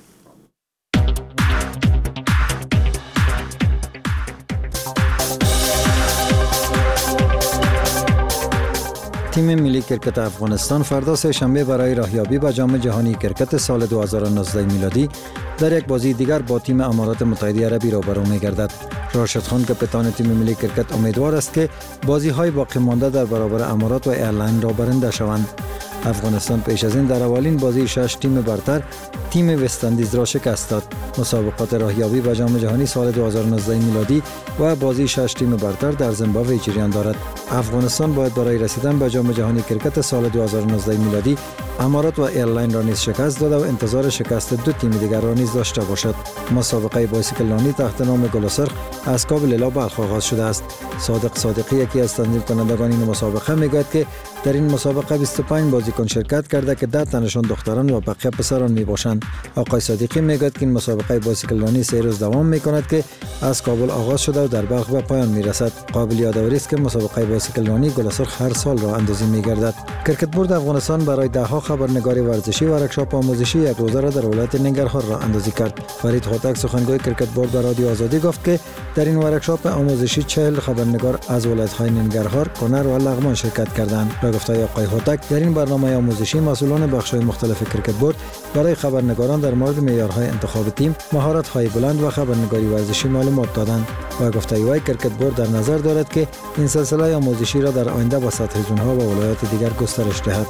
تیم ملی کرکت افغانستان فردا سه شنبه برای راهیابی به جام جهانی کرکت سال دو هزار و نوزده میلادی در یک بازی دیگر با تیم امارات متحده عربی روبرو می‌گردد. راشد خان کاپیتان تیم ملی کرکت امیدوار است که بازی‌های باقی مانده در برابر امارات و ایرلند را برنده شوند. افغانستان پیش از این در اولین بازی شش تیم برتر تیم وستندیز را شکست داد. مسابقات راهیابی به جام جهانی سال دو هزار و نوزده میلادی و بازی شش تیم برتر در زیمبابوه جریان دارد. افغانستان باید برای رسیدن به جام جهانی کرکت سال دو هزار و نوزده میلادی امارات و ایرلند را نیز شکست داده و انتظار شکست دو تیم دیگر را نیز داشته باشد. مسابقه بایسیکلانی تحت نام گل و سرخ از کابل الی بلخ آغاز شده است. صادق صادقی یکی از تنظیم کنندگان این مسابقه میگوید که در این مسابقه بیست و پنج بازیکن شرکت کرده که ده تنشان دختران و بقیه پسران می باشند. آقای صادقی میگوید که این مسابقه بایسیکلانی سه روز دوام می کند که از کابل آغاز شده و در بلخ به پایان می رسد. قابل یادآوری است که مسابقه بایسیکلانی گل سرخ هر سال راه اندازی می گردد. کرکت بورد افغانستان برای ده ها خبرنگار ورزشی و ورکشاپ آموزشی یک روزه را در ولایت ننگرهار راه اندازی کرد. فرید هوتک سخنگوی کرکت بورد به رادیو آزادی گفت که در این ورکشاپ آموزشی چهل خبرنگار از ولایت‌های ننگرهار، کنر و لغمان شرکت کردند. به گفته آقای هوتک در این برنامه آموزشی مسئولان بخش‌های مختلف کرکت بورد برای خبرنگاران در مورد معیارهای انتخاب تیم، مهارت‌های بلند و خبرنگاری ورزشی معلومات دادند. و گفته ای کرکت بورد در نظر دارد که این سلسله آموزشی را در آینده به سطح زون‌ها و ولایات دیگر گسترش دهد.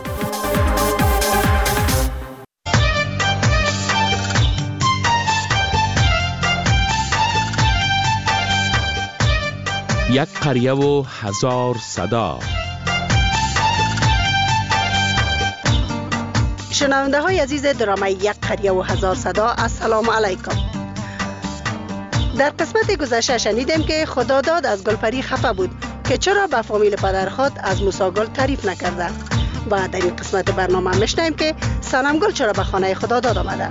یک قریه و هزار صدا. شنونده های عزیز درامه یک قریه و هزار صدا، السلام علیکم. در قسمت گذشته شنیدیم که خداداد از گلپری خفه بود که چرا به فامیل پدر خود از موسی گل تعریف نکرده و در این قسمت برنامه میشنویم که صنم گل چرا به خانه خداداد آمده.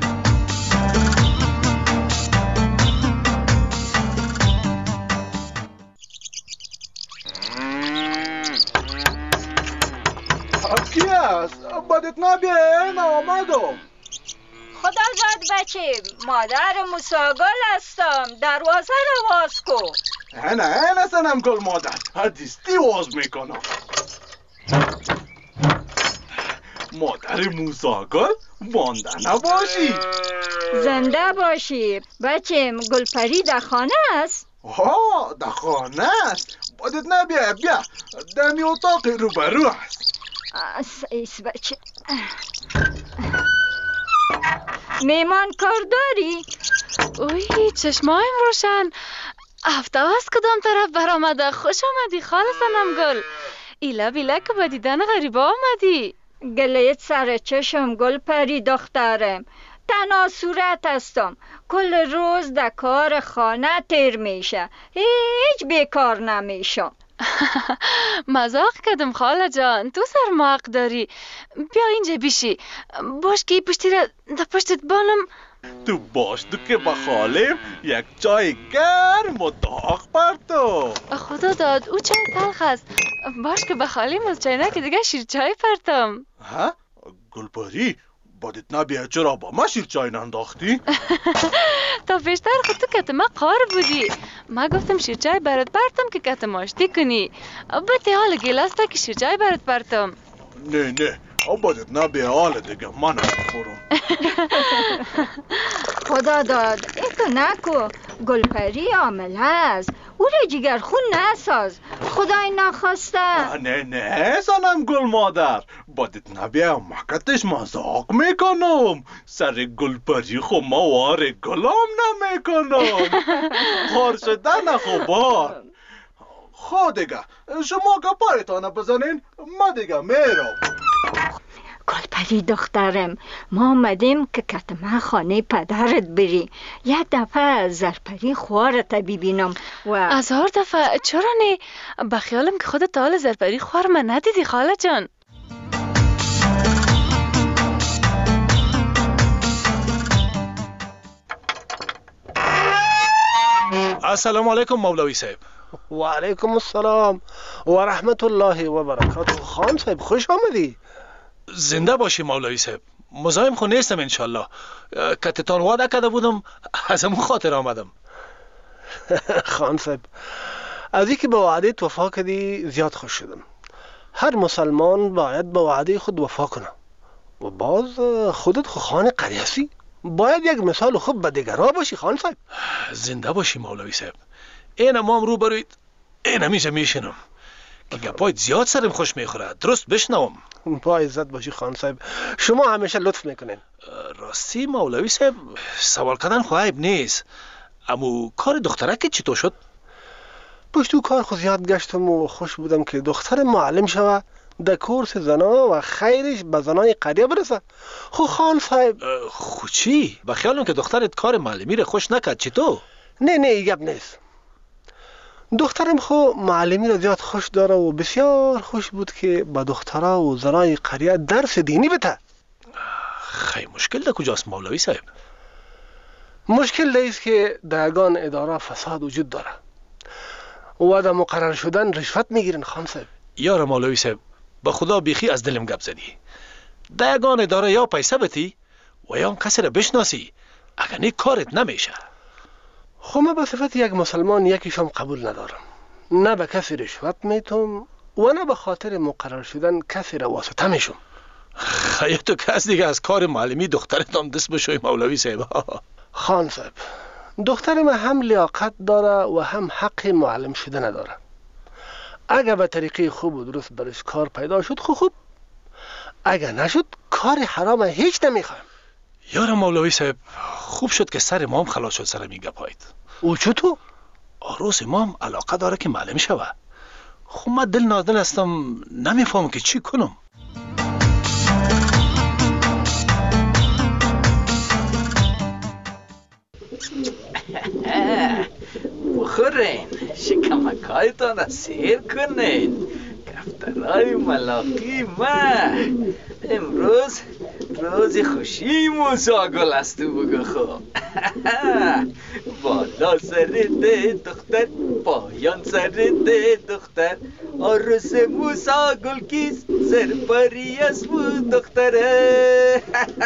کی است؟ بدت نبیه این آمدم. خدا زد بچه، مادر موسی گل هستم، دروازه رو باز کن. نه نه نه صنم گل مادر، حدیستی باز میکنم. مادر موسی گل مانده نباشی. زنده باشی بچه. گلپری در خانه است؟ ها در خانه است. بدت نبیه، بیا دمی اتاق رو برو است. ایس بچه. میمان کار داری؟ اوی چشمایم روشن. هفته از کدام طرف برآمده. خوش آمدی خاله صنم گل. ایلا بیلا که با دیدن غریبه آمدی. گلیت سر چشم گلپری دخترم. تنها صورت هستم. کل روز در کار خانه تیر میشه. هیچ بیکار نمیشم. مزاق کردم خاله جان، تو سرماق داری. بیا اینجا بیشی. باش که پشتی را در پشتت بانم. تو باش تو که با خالم یک چای گرم و داغ بر تو. خدا داد او چای تلخ است. باش که با خالیم از چای که دیگه شیر چای پرتم. ها؟ گلپری بدت نبیه چرا با ما شیر چای ننداختی؟ تا پیشتر خود تو کت ما قار بودی. ما گفتم شیر چای برات پرتم که کت ماشتی کنی. بطی حال گلاسته که شیر چای برات پرتم. نه نه بدت نبیه حال دیگه من نخورم. خدا داد ایتو نکو. گلپری عامله است. او را جگر خون نساز. خدای نخواسته. نه نه صنم گل مادر، بدت نبیه مکتش مزاق میکنم. سر گلپری خو موار گلام نمیکنم. خار شدن خوبار. خود دیگه شما که پایتانه بزنین ما دیگه میرم. گلپری دخترم، ما آمدیم که کتمه خانه پدرت بری. یک دفعه زرپری خوارت ببینم و از هر دفعه چرا نه؟ بخیالم که خودت حال زرپری خوار من ندیدی خاله جان. السلام علیکم مولوی صاحب. و علیکم السلام و رحمت الله و برکاته. خان صاحب خوش آمدی. زنده باشی مولوی صاحب. مزاحم خو نیستم انشالله. کتتان وعده کرده بودم از همون خاطر آمدم. خان صاحب از اینکه به وعده وفا کردی زیاد خوش شدم. هر مسلمان باید به وعده خود وفا کنه و باز خودت خو خان قریسی باید یک مثال خوب به دیگرها باشی. خان صاحب زنده باشی مولوی صاحب. این امام رو بروید این همیشه میشنم که گپایت زیاد سرم خوش میخوره. درست بشنوم. با عزت باشی خان صاحب، شما همیشه لطف میکنین. راستی مولوی صاحب سوال کردن خو عیب نیست، اما کار دختره که چطور شد؟ پشتو کار خو زیاد گشتم و خوش بودم که دختر معلم شوه در کورس زنا و خیرش به زنای قریه برسه. خو خان صاحب خو چی؟ بخیالم که دخترت کار معلمی رو خوش نکرد. چطور؟ نه نه گپ نیست. دخترم خو معلمی را زیاد خوش داره و بسیار خوش بود که با دخترها و زنای قریه درس دینی بده. خیلی مشکل ده کجاست مولوی صاحب؟ مشکل ده است که در یگان اداره فساد وجود داره و در مقرر شدن رشوت میگیرن. خان صاحب یار مولوی صاحب به خدا بیخی از دلم گپ زدی. در یگان اداره یا پیسه بتی و یا کسی را بشناسی، اگر نه کارت نمیشه. خو من به صفت یک مسلمان یکیشم قبول ندارم. نه به کسی رشوت میتم و نه به خاطر مقرر شدن کسی را واسطه میشم. خیلی تو کس دیگه از کار معلمی دخترتان دست بشوی مولوی صاحب. خان صاحب دختر من هم لیاقت داره و هم حق معلم شده نداره. اگر به طریقه خوب و درست برش کار پیدا شد خوب خوب، اگر نشد کار حرام هیچ نمیخوایم. یار مولوی صاحب خوب شد که سر مام خلاص شد سر میگه پایید. او چطور؟ عروس ما هم علاقه داره که معلم شوه. خب من دل نازل هستم، نمیفهم که چی کنم. بخورین، شکمکایتان را سیر کنین. کفترهای ملاقی ما امروز روز خوشی موسی گل است. تو بگو خوب. بالا سر ده دختر، پایان سر ده دختر، عروس موسی گل کیست؟ سرپری است بو دختره.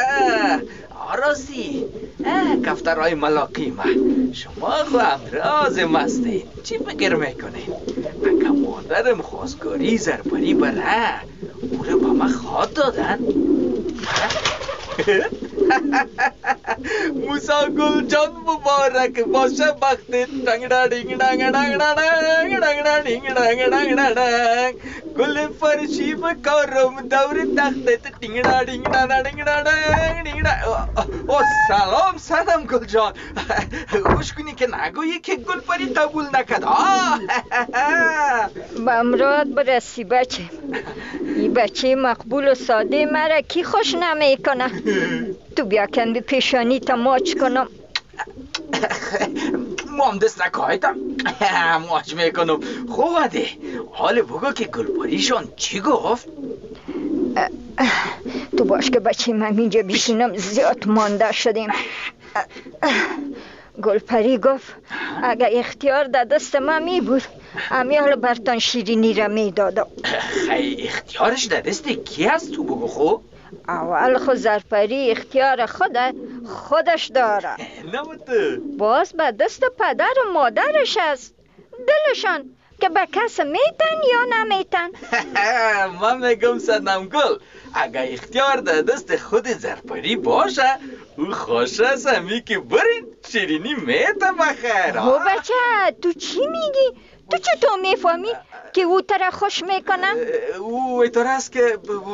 عروسی کفترهای ملاقی ما، شما خو امراض مستین، چی فکر میکنین؟ اگه مادرم خواستگاری زرپری بره او رو با ما خواد دادن؟ موسی گل جان مبارک باشه بختت. دنگ دنگ دنگ دنگ دنگ دنگ دنگ دنگ دنگ دنگ گل فرشی بکارم دور تختت. دنگ دنگ دنگ دنگ دنگ. او سلام صنم گل جان، خوش کنی که نگویی که گل پری قبول نکد. به امراد برسی بچه. این بچه مقبول و ساده مرا کی خوش نمیکنه؟ تو بیا کن به پیشانی تا ماچ کنم. مام دست نکایتم ماچ میکنم. خوبه حال بگو که گلپریشان چی گفت؟ تو باش که بچه من اینجا بیشینم، زیاد مانده شدیم. گلپری گفت اگه اختیار در دست من می بود امی حالا برتان شیرینی را می دادم. خیلی اختیارش در دست کی هست؟ تو بگو خوب. اول خود زرپری اختیار خوده خودش داره، باز به دست پدر و مادرش است، دلشان که به کس میتن یا نمیتن. من میگم صنم گل اگه اختیار در دست خود زرپری باشه او خوش است همی که برین شیرینی میته بخیر. او بچه تو چی میگی؟ تو چطور میفهمی که او تره خوش میکنه؟ او ایطور است که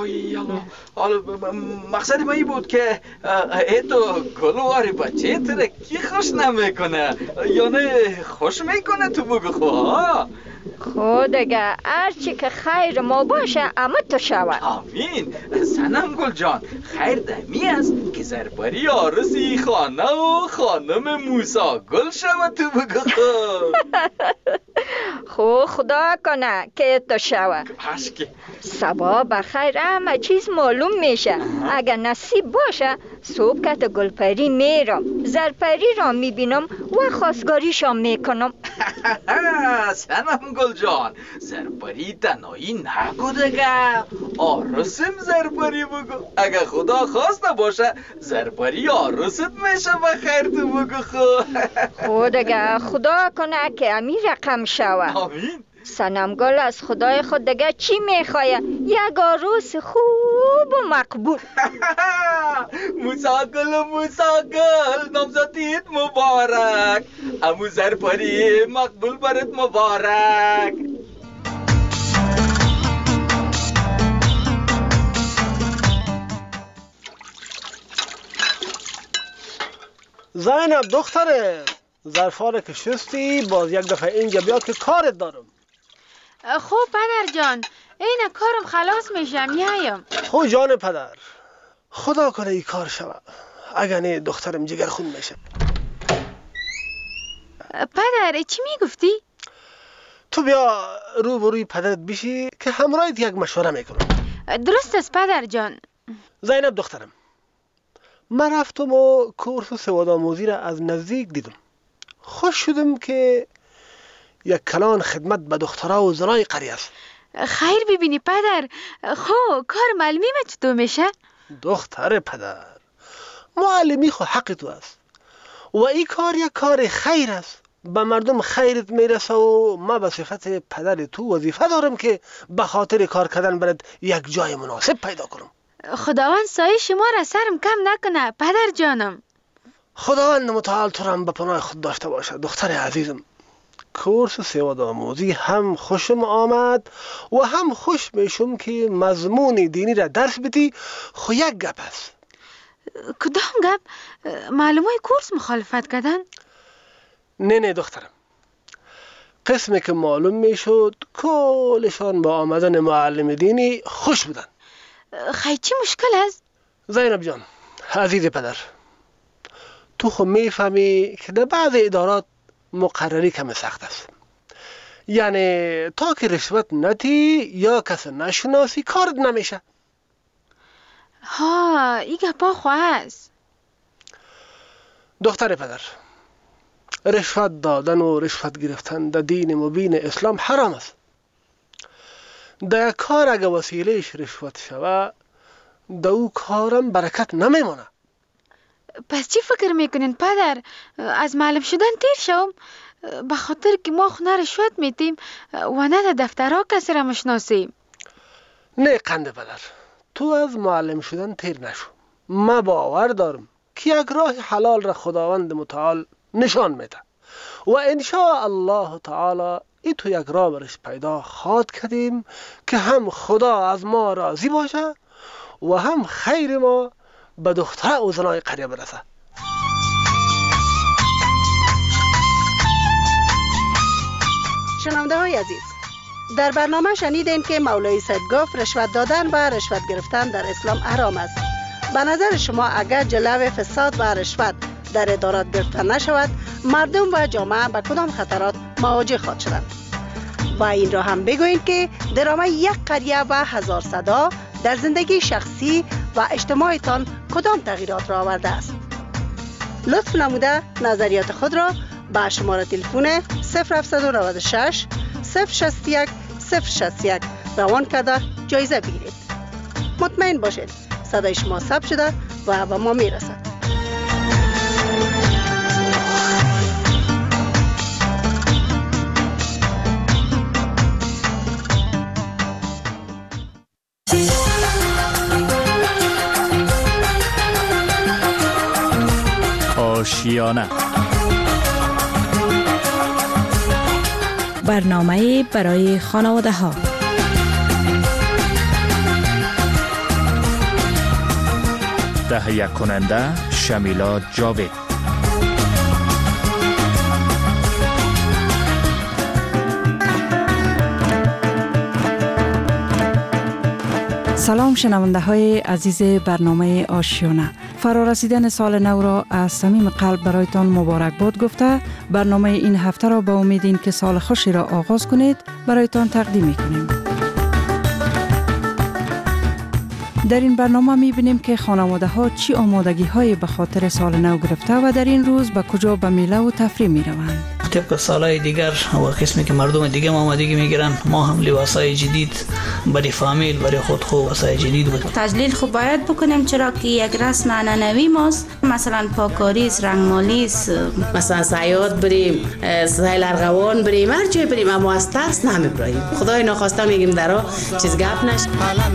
مقصد ما ای بود که ایتو گلواری بچه تره کی خوش نمیکنه یا نه خوش میکنه. تو بگو خواه. خود اگه هرچی که خیر ما باشه اما تو شود. آمین. صنم گل جان خیر دمی است که زرپری عروسی خانه و خانم موسی گل شود. تو بگو خو خدا کنه که تو شود. سبا بخیر همه چیز معلوم میشه. اگه نصیب باشه صبح که تو گلپری میرم، زرپری را میبینم و خواستگاریشان میکنم. سنم گل جان زرپری تنهایی نگو دگه، عروسم زرپری بگو. اگه خدا خواسته باشه زرپری عروست میشه بخیر. تو بگو خود خود اگه خدا کنه که امی رقم شود. آمین. صنم گل از خدای خود دیگه چی میخواه؟ یک عروس خوب و مقبول. موسی گل و موسی گل نامزدیت مبارک، امو زرپری مقبول برات مبارک. زینب دختره، ظرفا که شستی باز یک دفعه اینجا بیا که کارت دارم. خوب پدر جان، این کارم خلاص میشم میایم. خو جان پدر، خدا کنه ای کار شود، اگر نه دخترم جگر خون میشه. پدر چی میگفتی؟ تو بیا رو بروی پدرت بشی که همراهت یک مشوره میکنم. درست است پدر جان. زینب دخترم، من رفتم و کورس سواد آموزی را از نزدیک دیدم. خوش شدم که یک کلان خدمت به دخترها و زنای قریه است. خیر ببینی پدر، خو کار معلمی ما چطور میشه؟ دختر پدر، معلمی خو حق تو است و این کار یک کار خیر است، به مردم خیرت میرسه و ما به صفت پدر تو وظیفه دارم که به خاطر کار کردن برات یک جای مناسب پیدا کنم. خداوند سایه شما را سرم کم نکنه پدر جانم. خداوند متعال تو را به پناه خود داشته باشه دختر عزیزم. کورس سواد آموزی هم خوشم آمد و هم خوش میشم که مضمون دینی را درس بدی. خو یک گپ است. کدام گپ؟ معلومای کورس مخالفت کردن؟ نه نه دخترم، قسمی که معلوم میشد کلشان با آمدن معلم دینی خوش بودن. خیلی چی مشکل است؟ زینب جان عزیز پدر، تو خود میفهمی که در بعض ادارات مقرری کم سخت است. یعنی تا که رشوت نتی یا کس نشناسی کارت نمیشه. ها این گپا خواه است. دختر پدر، رشوت دادن و رشوت گرفتن در دین مبین اسلام حرام است. در کار اگه وسیلهش رشوت شوه در او کارم برکت نمیمانه. پس چی فکر میکنین پدر؟ از معلم شدن تیر شوم؟ به خاطر که ما خونه رشوت میتیم و نه در دفترها کسی را مشناسیم. نه قنده پدر، تو از معلم شدن تیر نشو. ما باور دارم که یک راه حلال را خداوند متعال نشان میده و انشاء الله تعالی ای تو یک راه برش پیدا خواد کردیم که هم خدا از ما راضی باشه و هم خیر ما به دختره و زنای قریه برسه. شنونده های عزیز، در برنامه شنیدیم که مولوی صاحب گفت رشوت دادن و رشوت گرفتن در اسلام حرام است. به نظر شما اگر جلو فساد و رشوت در ادارات گرفته نشود، مردم و جامعه به کدام خطرات مواجه خواهد شدند؟ و این را هم بگویید که درامه یک قریه و هزار صدا در زندگی شخصی و اجتماعیتان کدام تغییرات را آورده است؟ لطف نموده نظریات خود را با شماره تلفن صفر هفت نه شش صفر شصت یک صفر شصت یک روان کرده جایزه بگیرید. مطمئن باشید صدای شما ثبت شده و به ما میرسد. آشیانه، برنامه برای خانواده ها. تهیه کننده شمیلا جاوید. سلام شنونده های عزیز برنامه آشیانه. فرارسیدن سال نو را از صمیم قلب برایتان مبارکباد گفته برنامه این هفته را با امید این که سال خوشی را آغاز کنید برایتان تقدیم می‌کنیم. در این برنامه می‌بینیم که خانواده ها چی آمادگی های به خاطر سال نو گرفته و در این روز به کجا به میله و تفریح می‌روند. طبق سالهای دیگر و قسمی که مردم دیگه آمادگی میگیرن، ما هم لباسای جدید برای فامیل برای خود خو واسای جدید بود. تجلیل خوب باید بکنیم چرا که یک رسم عنعنوی ماست. مثلا پاکاری است، رنگمالی است، مثلا سیاد بریم، سیل ارغوان بریم، هر جای بریم اما از ترس نمیبریم. خدای ناخواسته میگیم درا چیز گپ نشه.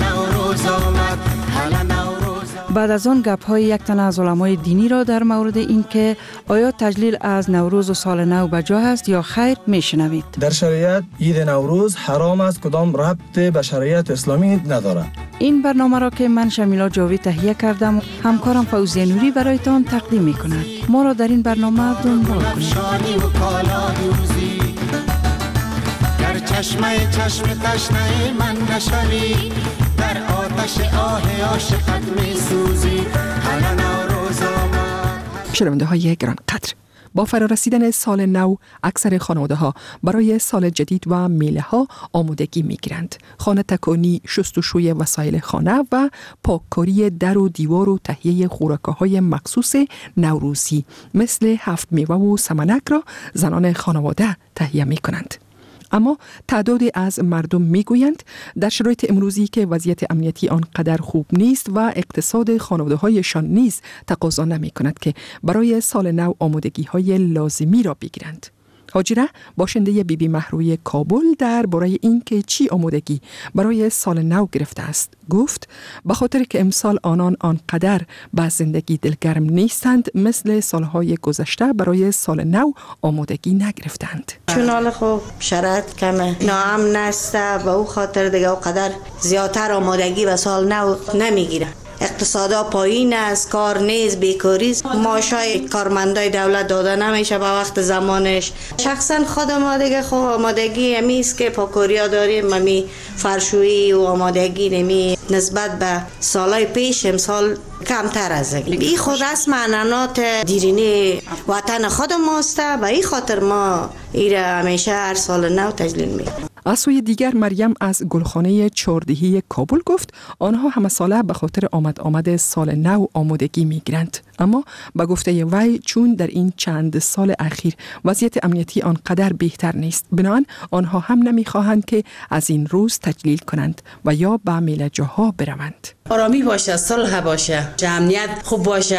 بعد از آن گپ های یک تنه از علمای دینی را در مورد این که آیا تجلیل از نوروز و سال نو بجا است یا خیر میشنوید. در شریعت عید نوروز حرام است، کدام ربط به شریعت اسلامی نداره. این برنامه را که من شمیلا جاوید تهیه کردم همکارم فوزیه نوری برایتان تقدیم می کند. ما را در این برنامه دنبال کنید. در چشمه چشم تشنه من نشوی، در آتش آه عاشقت می سوزی. حالا نوروز آمد. شنونده های گران قدر، با فرارسیدن سال نو اکثر خانواده ها برای سال جدید و میله ها آمادگی می گیرند. خانه تکانی، شستشوی وسایل خانه و پاککاری در و دیوار و تهیه خوراکه های مخصوص نوروزی مثل هفت میوه و سمنک را زنان خانواده تهیه می کنند. اما تعدادی از مردم میگویند در شرایط امروزی که وضعیت امنیتی آنقدر خوب نیست و اقتصاد خانواده هایشان نیز تقاضا نمی کند که برای سال نو آمادگی های لازمی را بگیرند. هاجره باشنده بی بی مهروی کابل در برای این که چی آمادگی برای سال نو گرفته است گفت به خاطر که امسال آنان آنقدر به زندگی دلگرم نیستند مثل سالهای گذشته برای سال نو آمادگی نگرفتند. چون حال خوب شرایط کمه ناامن است و او خاطر دیگه او قدر زیادتر آمادگی و سال نو نمیگیرن. اقتصادا پایین است، کار نیست، بیکاری است، معاشای کارمندای دولت داده نمیشه به وقت زمانش. شخصا خود ما دیگه خب آمادگی امی است که پاکوریا داریم، امی فرشویی و آمادگی نمی نسبت به سالهای پیش امسال کمتر از این. خود رسم عنعنات دیرینه وطن خود ماست و این خاطر ما ایره همیشه هر سال نو تجلیل میکنیم. از سوی دیگر مریم از گلخانه چهاردهی کابل گفت آنها همه ساله به خاطر آمد آمد سال نو آمادگی می گیرند، اما به گفته وی چون در این چند سال اخیر وضعیت امنیتی آنقدر بهتر نیست، بنابراین آنها هم نمی خواهند که از این روز تجلیل کنند و یا به میله‌جاها بروند. آرامی باشه، صلح باشه، امنیت خوب باشه،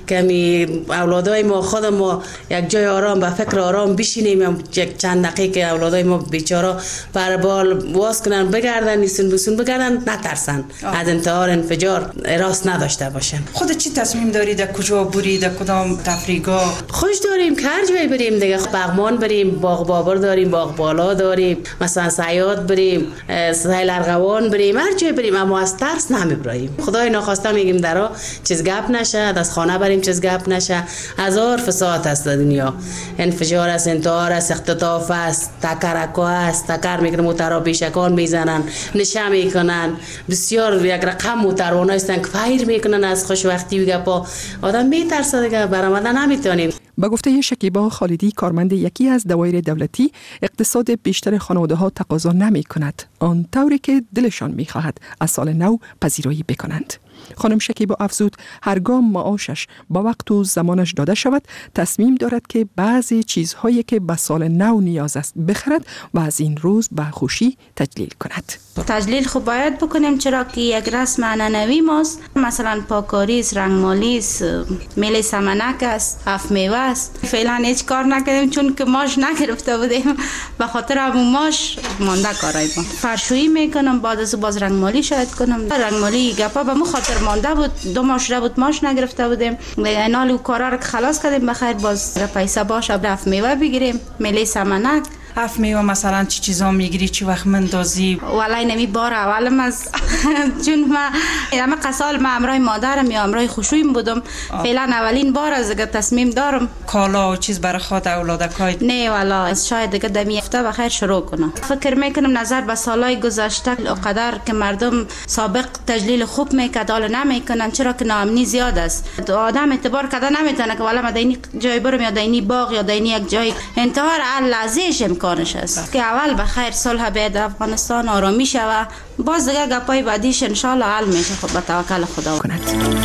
کمی اولادای ما خود ما یک جای آرام به فکر آرام بشینیم، یک چند دقیقه که اولادای ما بیچاره پر بال واس کنن بگردن نیستن بسون بگردن نترسن از انتحار انفجار راست نداشته باشن. خود چی تصمیم دارید در کجا برید، در کدام تفریحگاه؟ خوش داریم که هر جای بریم دیگه، بغمان بریم، باغ بابر داریم، باغ بالا داریم، مثلا سیاد بریم، سیل ارغوان بریم، هر جای بریم، اما از ترس نمیبریم. خدای ناخواسته میگیم درا چیز گپ نشه، از خانه بریم چیز گپ نشه. هزار فساد است در دنیا، انفجار است، انتحار است، اختطاف است، تکرکو است، تکر میکنن موترا بیشکان میزنن، نشه میکنن، بسیار یک رقم موتروان هستن که فایر میکنن از خوشوقتی و گپا. آدم میترسه دیگه، برآمدن نمیتونیم. با گفته شکیبا خالدی کارمند یکی از دوایر دولتی، اقتصاد بیشتر خانواده ها تقاضا نمی کند آن طوری که دلشان می خواهد از سال نو پذیرایی بکنند. خانم شکیبا افزود هرگاه معاشش با وقت و زمانش داده شود تصمیم دارد که بعضی چیزهایی که به سال نو نیاز است بخرد و از این روز به خوشی تجلیل کند. تجلیل خوب باید بکنیم، چرا که یک رسم عنعنوی ماست. مثلا پاکاری است، رنگمالی است، میله سمنک است، هفت میوه است. فعلا هیچ کار نکردیم چون که ماش نگرفته بودیم، به خاطر همون ماش مانده کارای ما. فرشویی میکنم، بعد از باز رنگمالی شاید کنم. رنگمالی گپا به مو خاطر مانده بود، دو ماش را بود ماش نگرفته بودیم. اینال و کارا رو خلاص کردیم، بخیر باز پیسه باشه هفت میوه بگیریم، میله سمنک. هفت میوه مثلا چی چیزا میگیری، چی وقت مندازی؟ والله نمی بار اولم از چون ما همه قسال ما امرای مادرم یا امرای خوشویم بودم، فعلا اولین بار از دیگه تصمیم دارم کالا و چیز برای خود اولادکای. نه والله شاید دیگه دمی هفته بخیر شروع کنم. فکر میکنم نظر به سالهای گذشته قدر که مردم سابق تجلیل خوب میکرد حال نمیکنن، چرا که ناامنی زیاد است. آدم اعتبار کرده نمیتونه که والله ما دینی جای برم یا دینی باغ یا دینی یک جای انتحار لازمش امکانش است که اول بخیر صلح بیاد در افغانستان، آرامی شوه، باز دیگه گپای بعدیش ان شاء الله حل میشه. خب با توکل خدا کند.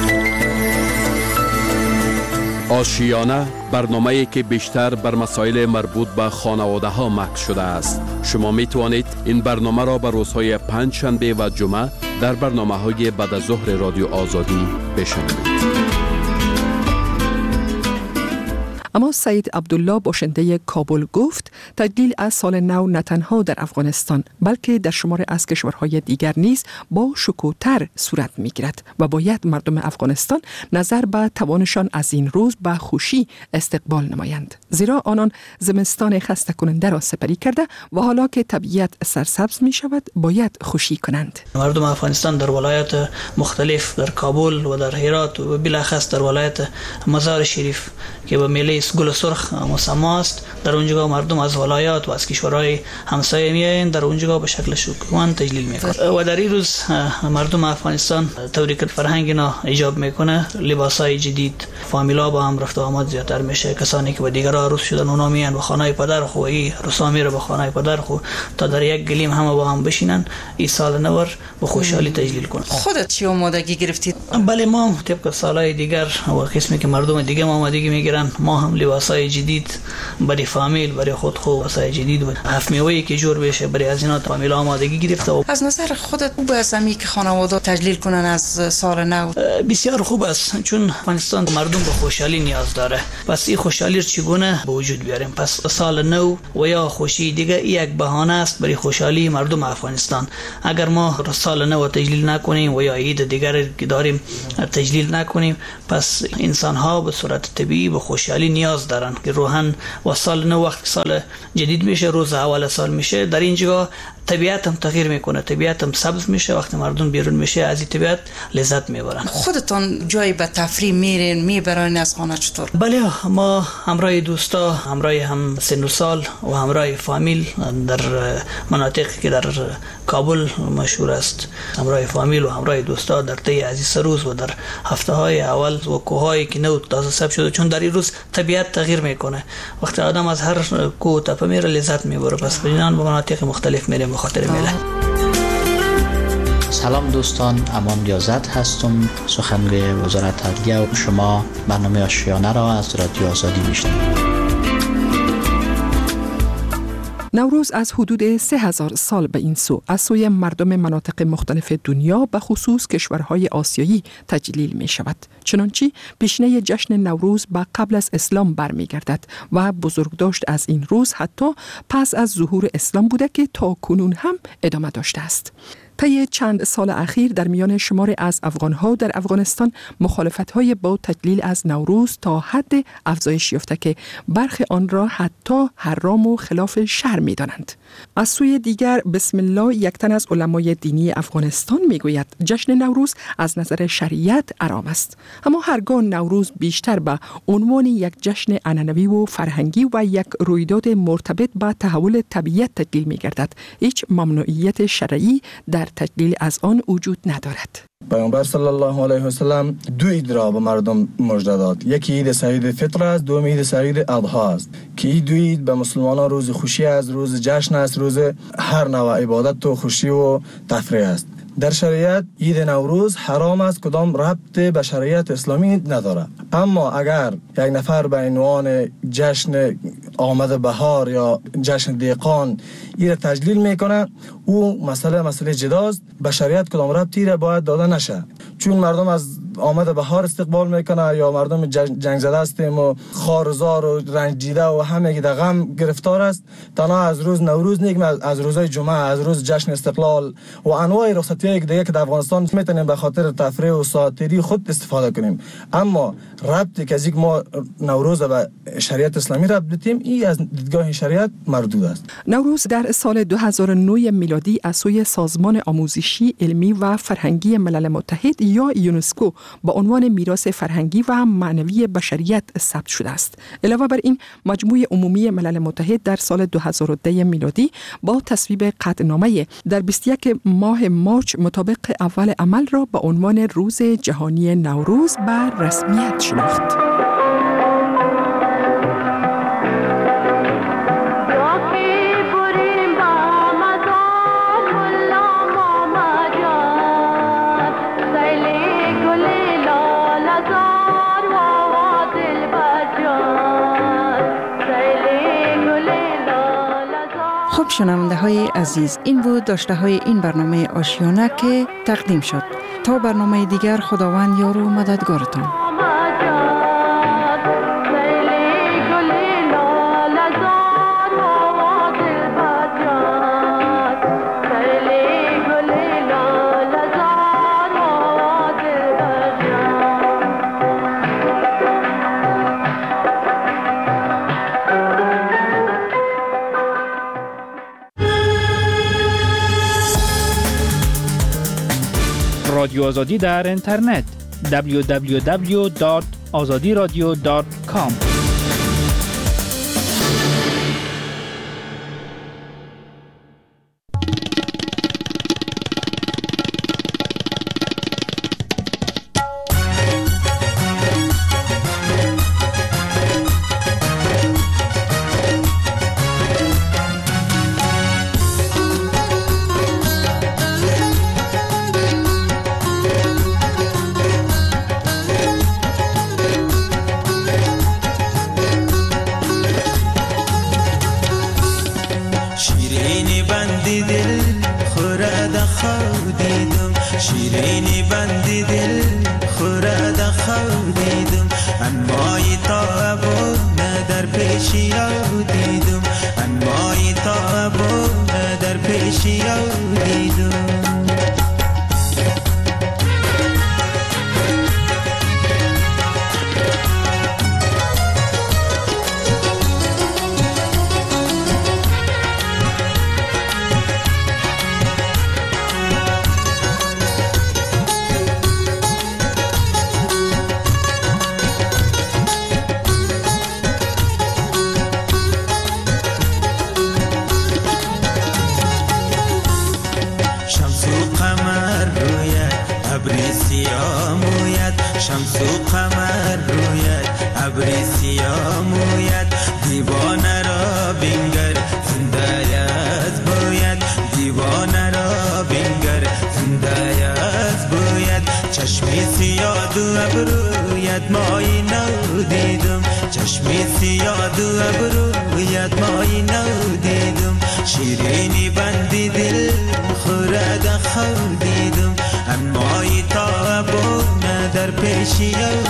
آشیانه برنامه‌ای که بیشتر بر مسائل مربوط به خانواده ها مکس شده است. شما می توانید این برنامه را به روزهای پنج شنبه و جمعه در برنامه‌های بعد از ظهر رادیو آزادی بشنوید. اما سید عبدالله باشنده کابل گفت تجلیل از سال نو نه تنها در افغانستان بلکه در شمار از کشورهای دیگر نیز با شکوه‌تر صورت می‌گیرد و باید مردم افغانستان نظر به توانشان از این روز با خوشی استقبال نمایند، زیرا آنان زمستان خسته کننده را سپری کرده و حالا که طبیعت سرسبز می شود باید خوشی کنند. مردم افغانستان در ولایت مختلف، در کابل و در هرات و بالاخص در ولایت مزار شریف که به میله گل سرخ مسما است، در اونجا مردم از ولایات و از کشورهای همسایه میایند، در اونجا به شکل شکوان تجلیل میکنند و در این روز مردم افغانستان طوری که فرهنگ اینا ایجاب میکنه لباسای جدید، فامیلا با هم رفت و آمد زیادتر میشه. کسانی که با دیگر عروس شدن اونا میان به خانه پدر خو، ای رسامی رو به خانه پدر خو تا در یک گلیم همه با هم بشینن این سال نو با خوشحالی تجلیل کنند. خودت چی آمادگی گرفتید؟ بله ما طبق سالهای دیگر و قسمی که مردم دیگه آمادگی میگیرن، ما هم لباسای جدید برای فامیل، برای خود خو لباسای جدید بود، هفت میوه‌ای که جور بشه برای از اینا فامیل آمادگی گرفته. و از نظر خودت خوب است امی که خانواده تجلیل کنن از سال نو؟ بسیار خوب است، چون افغانستان مردم به خوشحالی نیاز داره. پس این خوشحالی رو چگونه به وجود بیاریم؟ پس سال نو و یا خوشی دیگه یک بهانه است برای خوشحالی مردم افغانستان. اگر ما سال نو تجلیل نکنیم و یا عید دیگر که داریم تجلیل نکنیم، پس انسان ها به صورت طبیعی به خوشحالی نیاز دارن که روحاً و سال نو وقت سال جدید میشه، روز اول سال میشه، در اینجا طبیعت هم تغییر میکنه، طبیعت هم سبز میشه. وقتی مردم بیرون میشه از این طبیعت لذت میبرن. خودتان جای به تفریح میرین میبرین از خانه چطور؟ بله، ما همراه دوستا، همراه هم سن و سال و همراه فامیل در مناطقی که در کابل مشهور است، همراه فامیل و همراه دوستا در طی از این روز و در هفته های اول و کوهایی که نو تازه سب شده، چون در این روز طبیعت تغییر میکنه. وقتی آدم از هر کوه تپه میره لذت میبره. پس بینان به مناطق مختلف میره به خاطر میله. سلام دوستان، امان ریاضت هستم، سخنگوی وزارت عدلیه و شما برنامه آشیانه را از رادیو آزادی میشنوید. نوروز از حدود سه هزار سال به این سو از سوی مردم مناطق مختلف دنیا به خصوص کشورهای آسیایی تجلیل می شود. چنانچه پیشینه جشن نوروز به قبل از اسلام برمی گردد و بزرگداشت از این روز حتی پس از ظهور اسلام بوده که تا کنون هم ادامه داشته است. طی چند سال اخیر در میان شمار از افغانها در افغانستان مخالفت‌های با تجلیل از نوروز تا حد افزایش یافته که برخی آن را حتی حرام و خلاف شرع می‌دانند. از سوی دیگر بسم الله یک تن از علمای دینی افغانستان میگوید جشن نوروز از نظر شریعت حرام است، اما هرگاه نوروز بیشتر به عنوان یک جشن عنعنوی و فرهنگی و یک رویداد مرتبط با تحول طبیعت تجلیل می‌گردد، هیچ ممنوعیت شرعی در تجلیل از آن وجود ندارد. پیامبر صلی الله علیه و سلم دو عید را به مردم مژده داد. یکی عید سعید فطر است، دوم عید سعید اضحی است که این دو عید به مسلمانان روز خوشی است، روز جشن است، روز هر نوع عبادت و خوشی و تفریح است. در شریعت عید نوروز حرام است، کدام ربط به شریعت اسلامی نداره. اما اگر یک نفر به عنوان جشن آمد بهار یا جشن دیقان این تجلیل میکنه، او مسئله مسئله جداست. به شریعت کدام ربطی را باید داده نشه، چون مردم از آمد بهار استقبال میکنه یا مردم جنگ زده هستیم و خارزار و رنجیده و همه در غم گرفتار است. تنها از روز نوروز نیک، از روزهای جمعه، از روز جشن استقلال و انواع رخصتی‌های دیگه که در افغانستان میتونیم به خاطر تفریح و ساعتری خود استفاده کنیم. اما ربطی که از یک ما نوروز به شریعت اسلامی ربط بدیم، این از دیدگاه شریعت مردود است. نوروز در سال دو هزار و نه میلادی از سوی سازمان آموزشی، علمی و فرهنگی ملل متحد یا یونسکو با عنوان میراث فرهنگی و معنوی بشریت ثبت شده است. علاوه بر این، مجموع عمومی ملل متحد در سال دو هزار و ده میلادی با تصویب قطعنامه در بیست و یک ماه مارچ مطابق اول عمل را به عنوان روز جهانی نوروز بر رسمیت شناخت. خب شنونده های عزیز، این بود داشته های این برنامه آشیانه که تقدیم شد. تا برنامه دیگر، خداوند یار و مددگارتان. رادیو آزادی در اینترنت دبلیو دبلیو دبلیو دات آزادی رادیو دات کام. شمس و قمر رویت ابری سیاه مویت دیوانه را بینگر زنده از بویت دیوانه را بینگر زنده از بویت چشمی سیاد و ابرویت مایی نو دیدم چشمی سیاد و ابرویت مایی نو دیدم شیرینی بندی دل خورد خود دیدم امایی تا بونه در پیشی